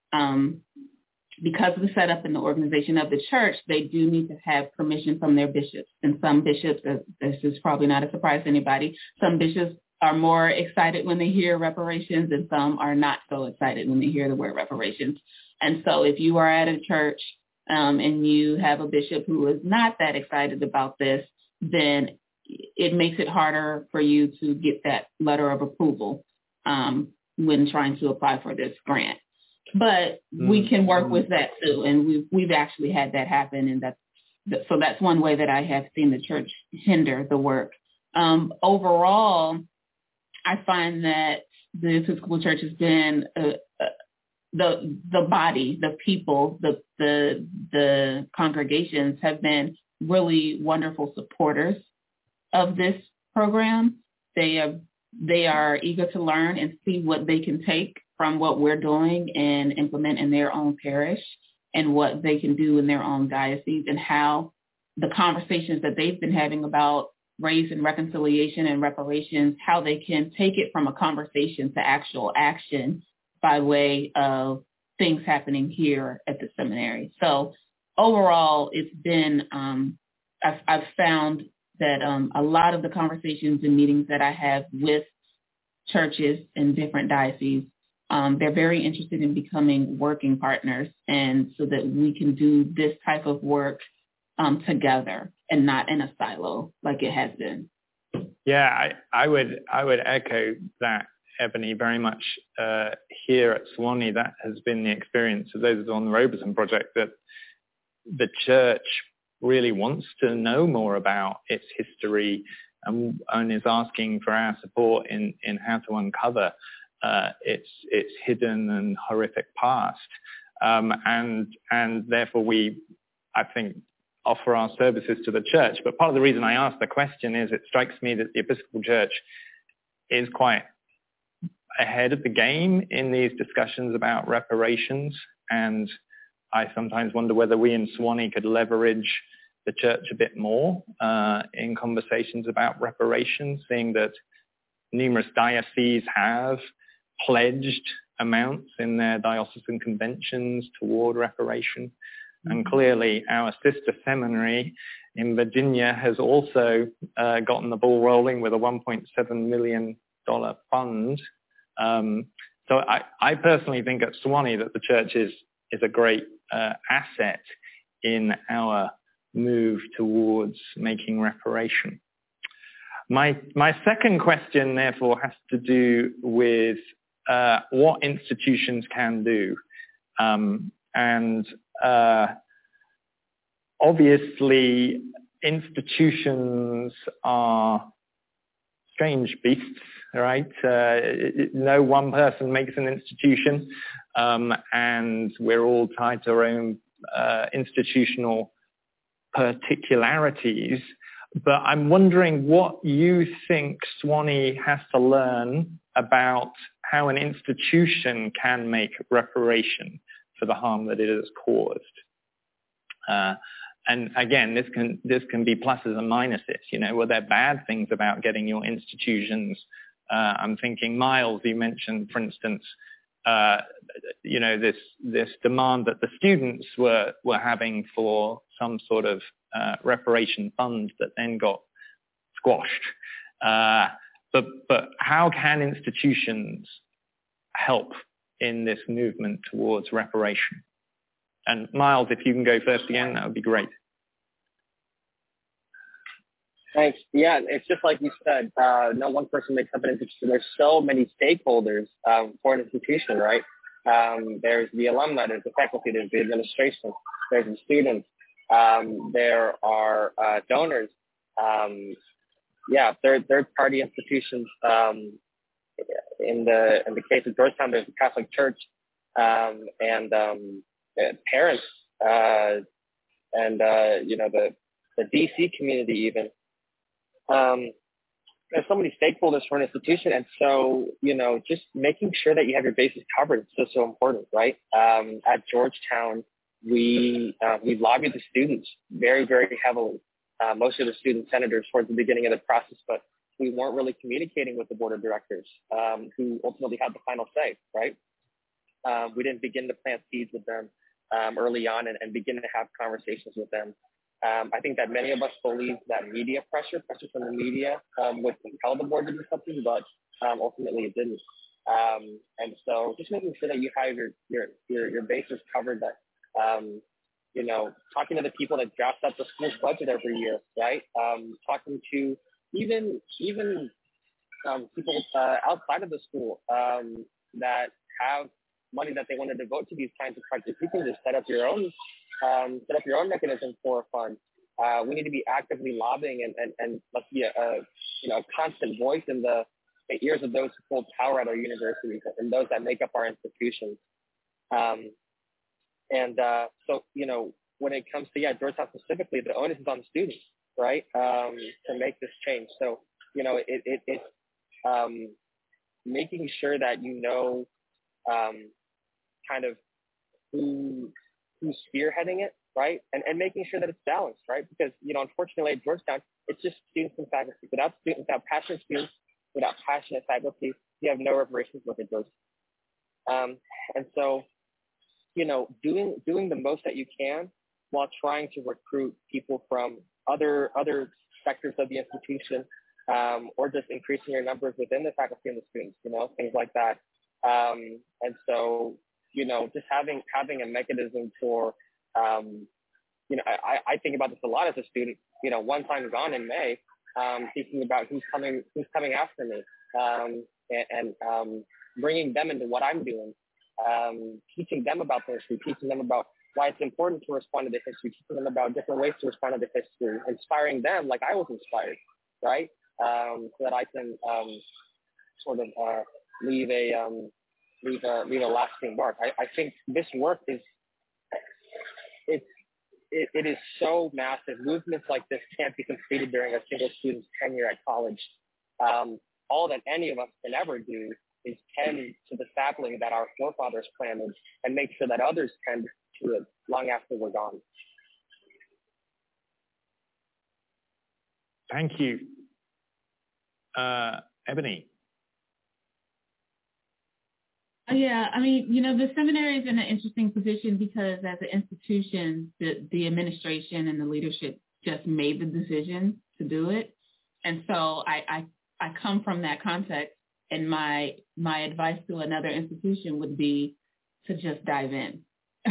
um, because of the setup and the organization of the church, they do need to have permission from their bishops. And some bishops, uh, this is probably not a surprise to anybody, some bishops are more excited when they hear reparations, and some are not so excited when they hear the word reparations. And so if you are at a church um, and you have a bishop who is not that excited about this, then it makes it harder for you to get that letter of approval um, when trying to apply for this grant. But mm-hmm. we can work with that too, and we've, we've actually had that happen, and that's, so that's one way that I have seen the church hinder the work. Um, overall, I find that the Episcopal Church has been uh, uh, the the body, the people, the the the congregations have been really wonderful supporters of this program. They are they are eager to learn and see what they can take from what we're doing and implement in their own parish, and what they can do in their own diocese, and how the conversations that they've been having about race and reconciliation and reparations, how they can take it from a conversation to actual action by way of things happening here at the seminary. So overall, it's been, um, I've, I've found that um, a lot of the conversations and meetings that I have with churches in different dioceses, um, they're very interested in becoming working partners, and so that we can do this type of work um, together and not in a silo like it has been. Yeah, I, I would I would echo that, Ebony, very much uh, here at Sewanee. That has been the experience of those on the Robeson Project, that the church really wants to know more about its history and, and is asking for our support in, in how to uncover uh, its its hidden and horrific past. Um, and and therefore we, I think, offer our services to the church. But part of the reason I asked the question is it strikes me that the Episcopal Church is quite ahead of the game in these discussions about reparations, and I sometimes wonder whether we in Sewanee could leverage the church a bit more uh, in conversations about reparations, seeing that numerous dioceses have pledged amounts in their diocesan conventions toward reparation. And clearly our sister seminary in Virginia has also uh, gotten the ball rolling with a one point seven million dollars fund. Um, so I, I personally think at Sewanee that the church is, is a great uh, asset in our move towards making reparation. My, my second question, therefore, has to do with uh, what institutions can do. Um, and uh, obviously, institutions are strange beasts, right? Uh, it, no one person makes an institution, um, and we're all tied to our own uh, institutional particularities. But I'm wondering what you think Sewanee has to learn about how an institution can make reparation for the harm that it has caused. Uh, and again, this can this can be pluses and minuses. You know, were there bad things about getting your institutions? Uh, I'm thinking, Miles, you mentioned, for instance, uh, you know, this this demand that the students were were having for some sort of uh, reparation fund that then got squashed. Uh, but but how can institutions help in this movement towards reparation? And Miles, if you can go first again, that would be great. Thanks. Yeah, it's just like you said, uh, no one person makes up an institution. There's so many stakeholders um, for an institution, right? Um, there's the alumni, there's the faculty, there's the administration, there's the students, um, there are uh, donors. Um, yeah, third third party institutions. Um, in the in the case of Georgetown, there's the Catholic Church um, and um, parents uh, and uh, you know the the D C community even. Um, there's so many stakeholders for an institution, and so you know just making sure that you have your bases covered is so so important, right? Um, at Georgetown, we uh, we lobbied the students very very heavily. Uh, most of the student senators towards the beginning of the process, but we weren't really communicating with the board of directors, um, who ultimately had the final say, right? Um, we didn't begin to plant seeds with them um, early on and, and begin to have conversations with them. Um, I think that many of us believe that media pressure, pressure from the media, um, would compel the board to do something, but um, ultimately it didn't. Um, and so just making sure that you have your your your, your bases covered, that um, you know, talking to the people that draft up the school's budget every year, right? Um, talking to even even um, people uh, outside of the school um, that have money that they want to devote to these kinds of projects. You can just set up your own um, set up your own mechanism for a fund. Uh, we need to be actively lobbying and and, and let's be a, a you know a constant voice in the, the ears of those who hold power at our universities and those that make up our institutions. Um, And uh, so, you know, when it comes to, yeah, Georgetown specifically, the onus is on the students, right, um, to make this change. So, you know, it, it, it's um, making sure that you know um, kind of who who's spearheading it, right, and, and making sure that it's balanced, right, because, you know, unfortunately at Georgetown, it's just students and faculty. Without students, without passionate students, without passionate faculty, you have no reparations with it, Georgetown. Um, and so, you know, doing doing the most that you can while trying to recruit people from other other sectors of the institution, um, or just increasing your numbers within the faculty and the students, you know, things like that. Um, and so, you know, just having having a mechanism for, um, you know, I, I think about this a lot as a student. You know, once I'm gone in May, um, thinking about who's coming who's coming after me, um, and, and um, bringing them into what I'm doing. Um, teaching them about the history, teaching them about why it's important to respond to the history, teaching them about different ways to respond to the history, inspiring them like I was inspired, right? Um, so that I can um, sort of uh, leave a um, leave a leave a lasting mark. I, I think this work is it's it, it is so massive. Movements like this can't be completed during a single student's tenure at college. Um, all that any of us can ever do is tend to the sapling that our forefathers planted and make sure that others tend to it long after we're gone. Thank you. Uh, Ebony. Yeah, I mean, you know, the seminary is in an interesting position because as an institution, the, the administration and the leadership just made the decision to do it. And so I, I, I come from that context, and my my advice to another institution would be to just dive in.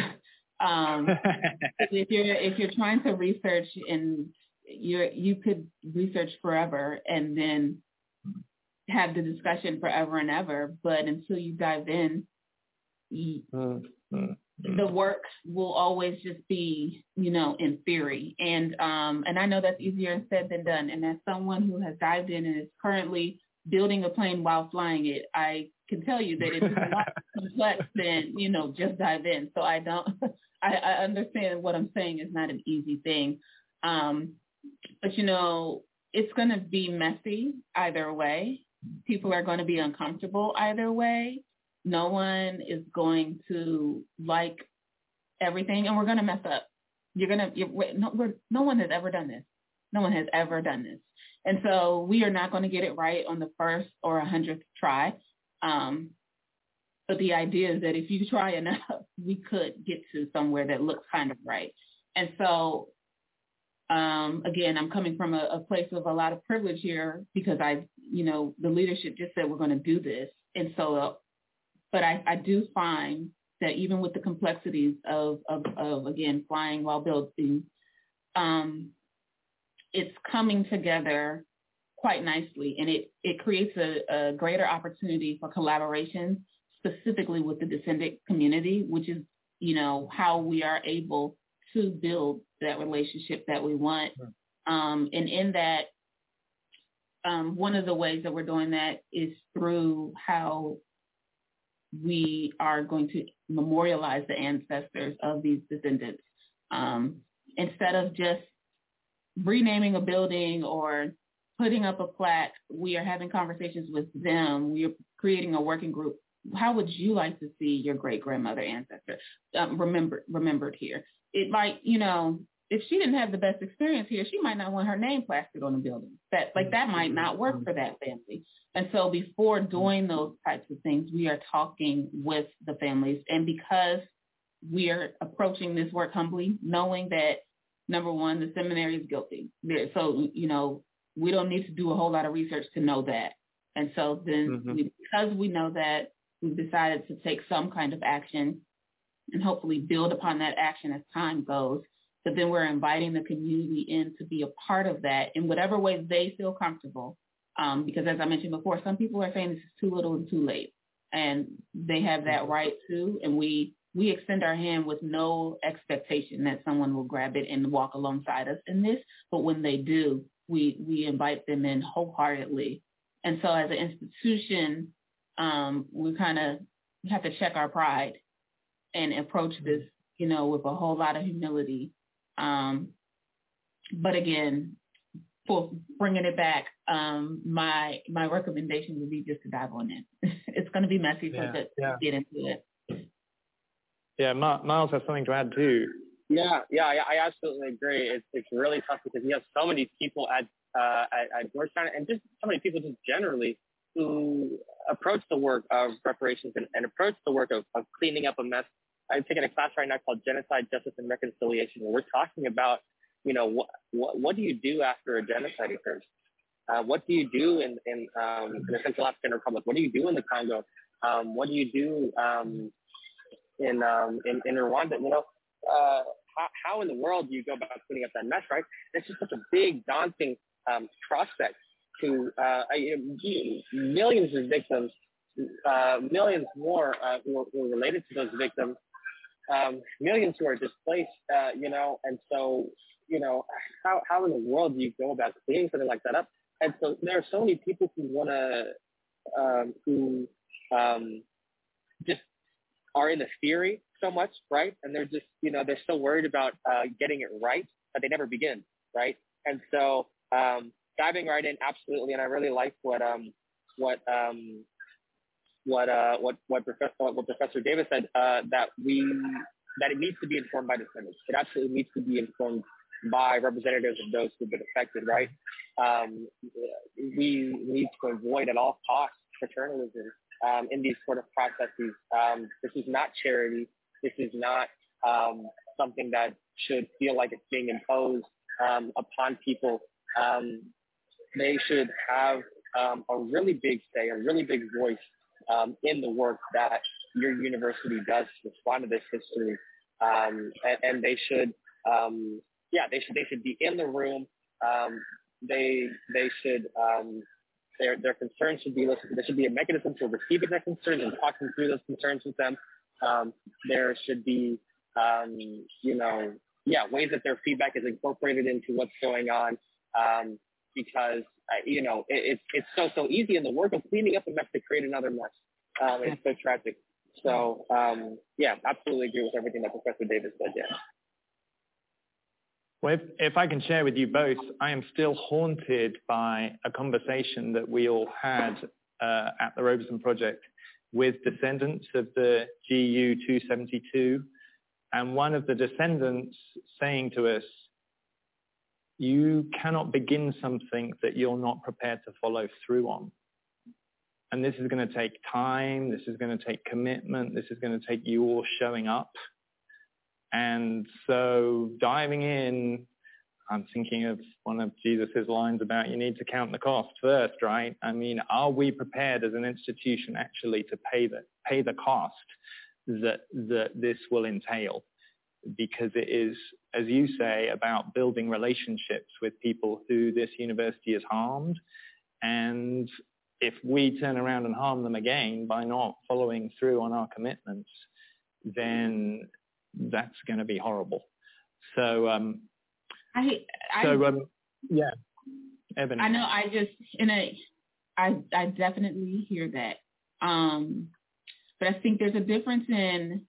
um, if you're if you're trying to research, and you're you could research forever and then have the discussion forever and ever, but until you dive in, you, mm-hmm. the work will always just be, you know, in theory. And um, and I know that's easier said than done. And as someone who has dived in and is currently building a plane while flying it, I can tell you that it's a lot more complex than, you know, just dive in. So I don't, I, I understand what I'm saying is not an easy thing. Um, but, you know, it's going to be messy either way. People are going to be uncomfortable either way. No one is going to like everything, and we're going to mess up. You're going to, you're, no, we're, no one has ever done this. No one has ever done this. And so we are not going to get it right on the first or a hundredth try. Um, but the idea is that if you try enough, we could get to somewhere that looks kind of right. And so Um, again, I'm coming from a, a place of a lot of privilege here because I, you know, the leadership just said we're going to do this. And so, uh, but I, I do find that even with the complexities of, of, of again, flying while building, um, it's coming together quite nicely. And it, it creates a, a greater opportunity for collaboration, specifically with the descendant community, which is, you know, how we are able to build that relationship that we want. Um, and in that, um, one of the ways that we're doing that is through how we are going to memorialize the ancestors of these descendants. Um, instead of just renaming a building or putting up a plaque, we are having conversations with them. We are creating a working group. How would you like to see your great-grandmother ancestor um, remembered, remembered here? It might, you know, if she didn't have the best experience here, she might not want her name plastered on the building. That, like, that might not work for that family. And so before doing those types of things, we are talking with the families. And because we are approaching this work humbly, knowing that, number one, the seminary is guilty. So, you know, we don't need to do a whole lot of research to know that. And so then mm-hmm. we, because we know that, we've decided to take some kind of action and hopefully build upon that action as time goes. But then we're inviting the community in to be a part of that in whatever way they feel comfortable. Um, because as I mentioned before, some people are saying this is too little and too late. And they have that right too. And we, we extend our hand with no expectation that someone will grab it and walk alongside us in this. But when they do, we, we invite them in wholeheartedly. And so as an institution, um, we kind of have to check our pride and approach this, you know, with a whole lot of humility. Um, but again, for bringing it back, um, my my recommendation would be just to dive on in. It's going to be messy, so yeah, to yeah. get into it. Yeah, Miles has something to add too. Yeah, yeah, I, I absolutely agree. It's it's really tough because you have so many people at uh, at, at Georgetown, and just so many people just generally who approach the work of reparations and, and approach the work of, of cleaning up a mess. I'm taking a class right now called Genocide, Justice, and Reconciliation, where we're talking about, you know, what what, what do you do after a genocide occurs? Uh, what do you do in in, um, in the Central African Republic? What do you do in the Congo? Um, what do you do um, in, um, in in Rwanda? You know, uh, how how in the world do you go about cleaning up that mess, right? It's just such a big, daunting um, prospect to uh, millions of victims, uh, millions more uh, who, are, who are related to those victims. Um, millions who are displaced, uh, you know, and so, you know, how, how in the world do you go about cleaning something like that up? And so there are so many people who want to, um, who um, just are in the theory so much, right? And they're just, you know, they're so worried about uh, getting it right that they never begin, right? And so um, diving right in, absolutely. And I really like what um, what um, what uh what what professor what professor Davis said, uh that we that it needs to be informed by descendants. It absolutely needs to be informed by representatives of those who've been affected, right? Um, we need to avoid at all costs paternalism um, in these sort of processes. Um, this is not charity. This is not um, something that should feel like it's being imposed um, upon people. Um, they should have um, a really big say, a really big voice um, in the work that your university does to respond to this history. Um, and, and they should, um, yeah, they should they should be in the room. Um, they they should um, their their concerns should be listened to. There should be a mechanism for receiving their concerns and talking through those concerns with them. Um, there should be, um, you know, yeah, ways that their feedback is incorporated into what's going on. Um, because uh, you know it, it's it's so so easy in the work of cleaning up a mess to create another mess. Um, it's so tragic. So um, yeah, absolutely agree with everything that Professor Davis said. Yeah. Well, if, if I can share with you both, I am still haunted by a conversation that we all had uh, at the Robeson Project with descendants of the G U two seventy-two, and one of the descendants saying to us, you cannot begin something that you're not prepared to follow through on. And this is going to take time. This is going to take commitment. This is going to take you all showing up. And so diving in, I'm thinking of one of Jesus's lines about you need to count the cost first, right? I mean, are we prepared as an institution actually to pay the, pay the cost that, that this will entail? Because it is, as you say, about building relationships with people who this university has harmed. And if we turn around and harm them again by not following through on our commitments, then that's going to be horrible. So, um, I, I, so um, yeah, Ebony. I know I just, in a, I, I definitely hear that. Um, but I think there's a difference in,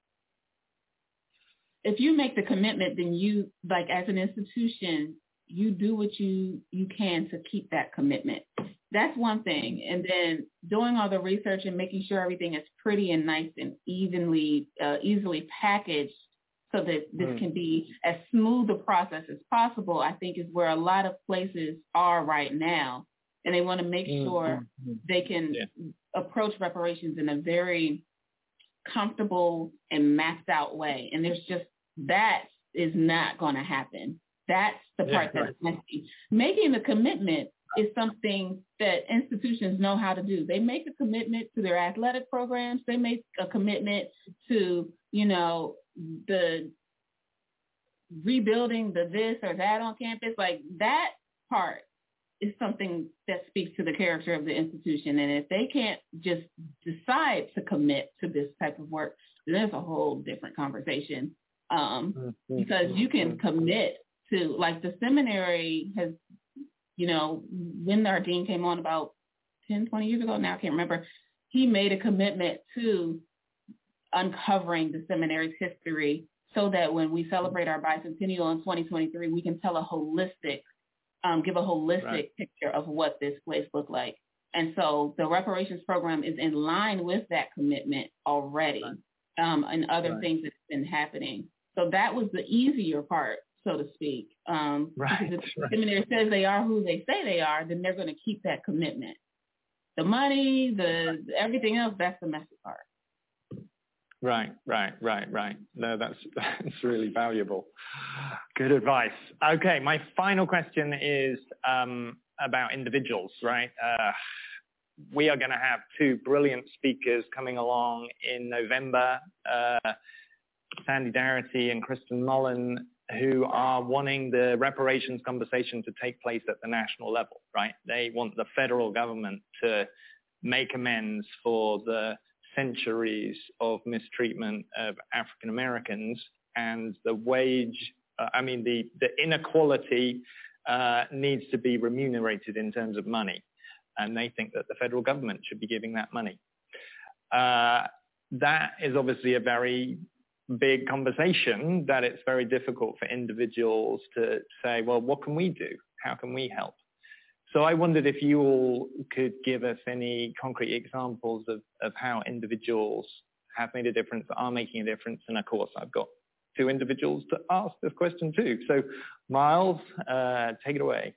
if you make the commitment, then you, like as an institution, you do what you, you can to keep that commitment. That's one thing. And then doing all the research and making sure everything is pretty and nice and evenly, uh, easily packaged so that this mm. can be as smooth a process as possible, I think is where a lot of places are right now. And they want to make mm. sure mm. they can yeah. approach reparations in a very comfortable and mapped out way. And there's just, that is not going to happen. That's the part yeah, that's right. messy. Making the commitment is something that institutions know how to do. They make a commitment to their athletic programs. They make a commitment to, you know, the rebuilding the this or that on campus. Like that part is something that speaks to the character of the institution. And if they can't just decide to commit to this type of work, then there's a whole different conversation. Um, because you can commit to, like the seminary has, you know, when our dean came on about ten, twenty years ago, now I can't remember, he made a commitment to uncovering the seminary's history so that when we celebrate our bicentennial in twenty twenty-three, we can tell a holistic, um, give a holistic right. picture of what this place looked like. And so the reparations program is in line with that commitment already, right. um, and other right. things that's been happening. So that was the easier part, so to speak. Um, right, because if the right. seminary says they are who they say they are, then they're going to keep that commitment. The money, the everything else, that's the messy part. Right, right, right, right. No, that's that's really valuable. Good advice. Okay, my final question is um, about individuals, right? Uh, we are going to have two brilliant speakers coming along in November. Uh, Sandy Darity and Kristen Mullen, who are wanting the reparations conversation to take place at the national level, right? They want the federal government to make amends for the centuries of mistreatment of African Americans and the wage, uh, I mean, the, the inequality uh, needs to be remunerated in terms of money. And they think that the federal government should be giving that money. Uh, that is obviously a very big conversation that it's very difficult for individuals to say, well, what can we do? How can we help? So I wondered if you all could give us any concrete examples of, of how individuals have made a difference, are making a difference. And of course, I've got two individuals to ask this question too. So Miles, uh, take it away.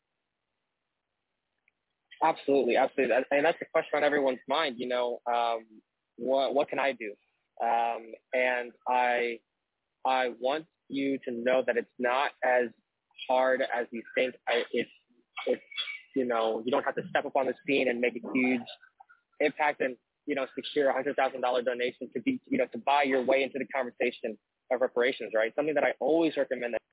Absolutely, absolutely. And that's the question on everyone's mind, you know, um, what, what can I do? Um, and I, I want you to know that it's not as hard as you think. I, it's, it's, you know, you don't have to step up on the scene and make a huge impact and, you know, secure a one hundred thousand dollars donation to be, you know, to buy your way into the conversation of reparations, right? Something that I always recommend that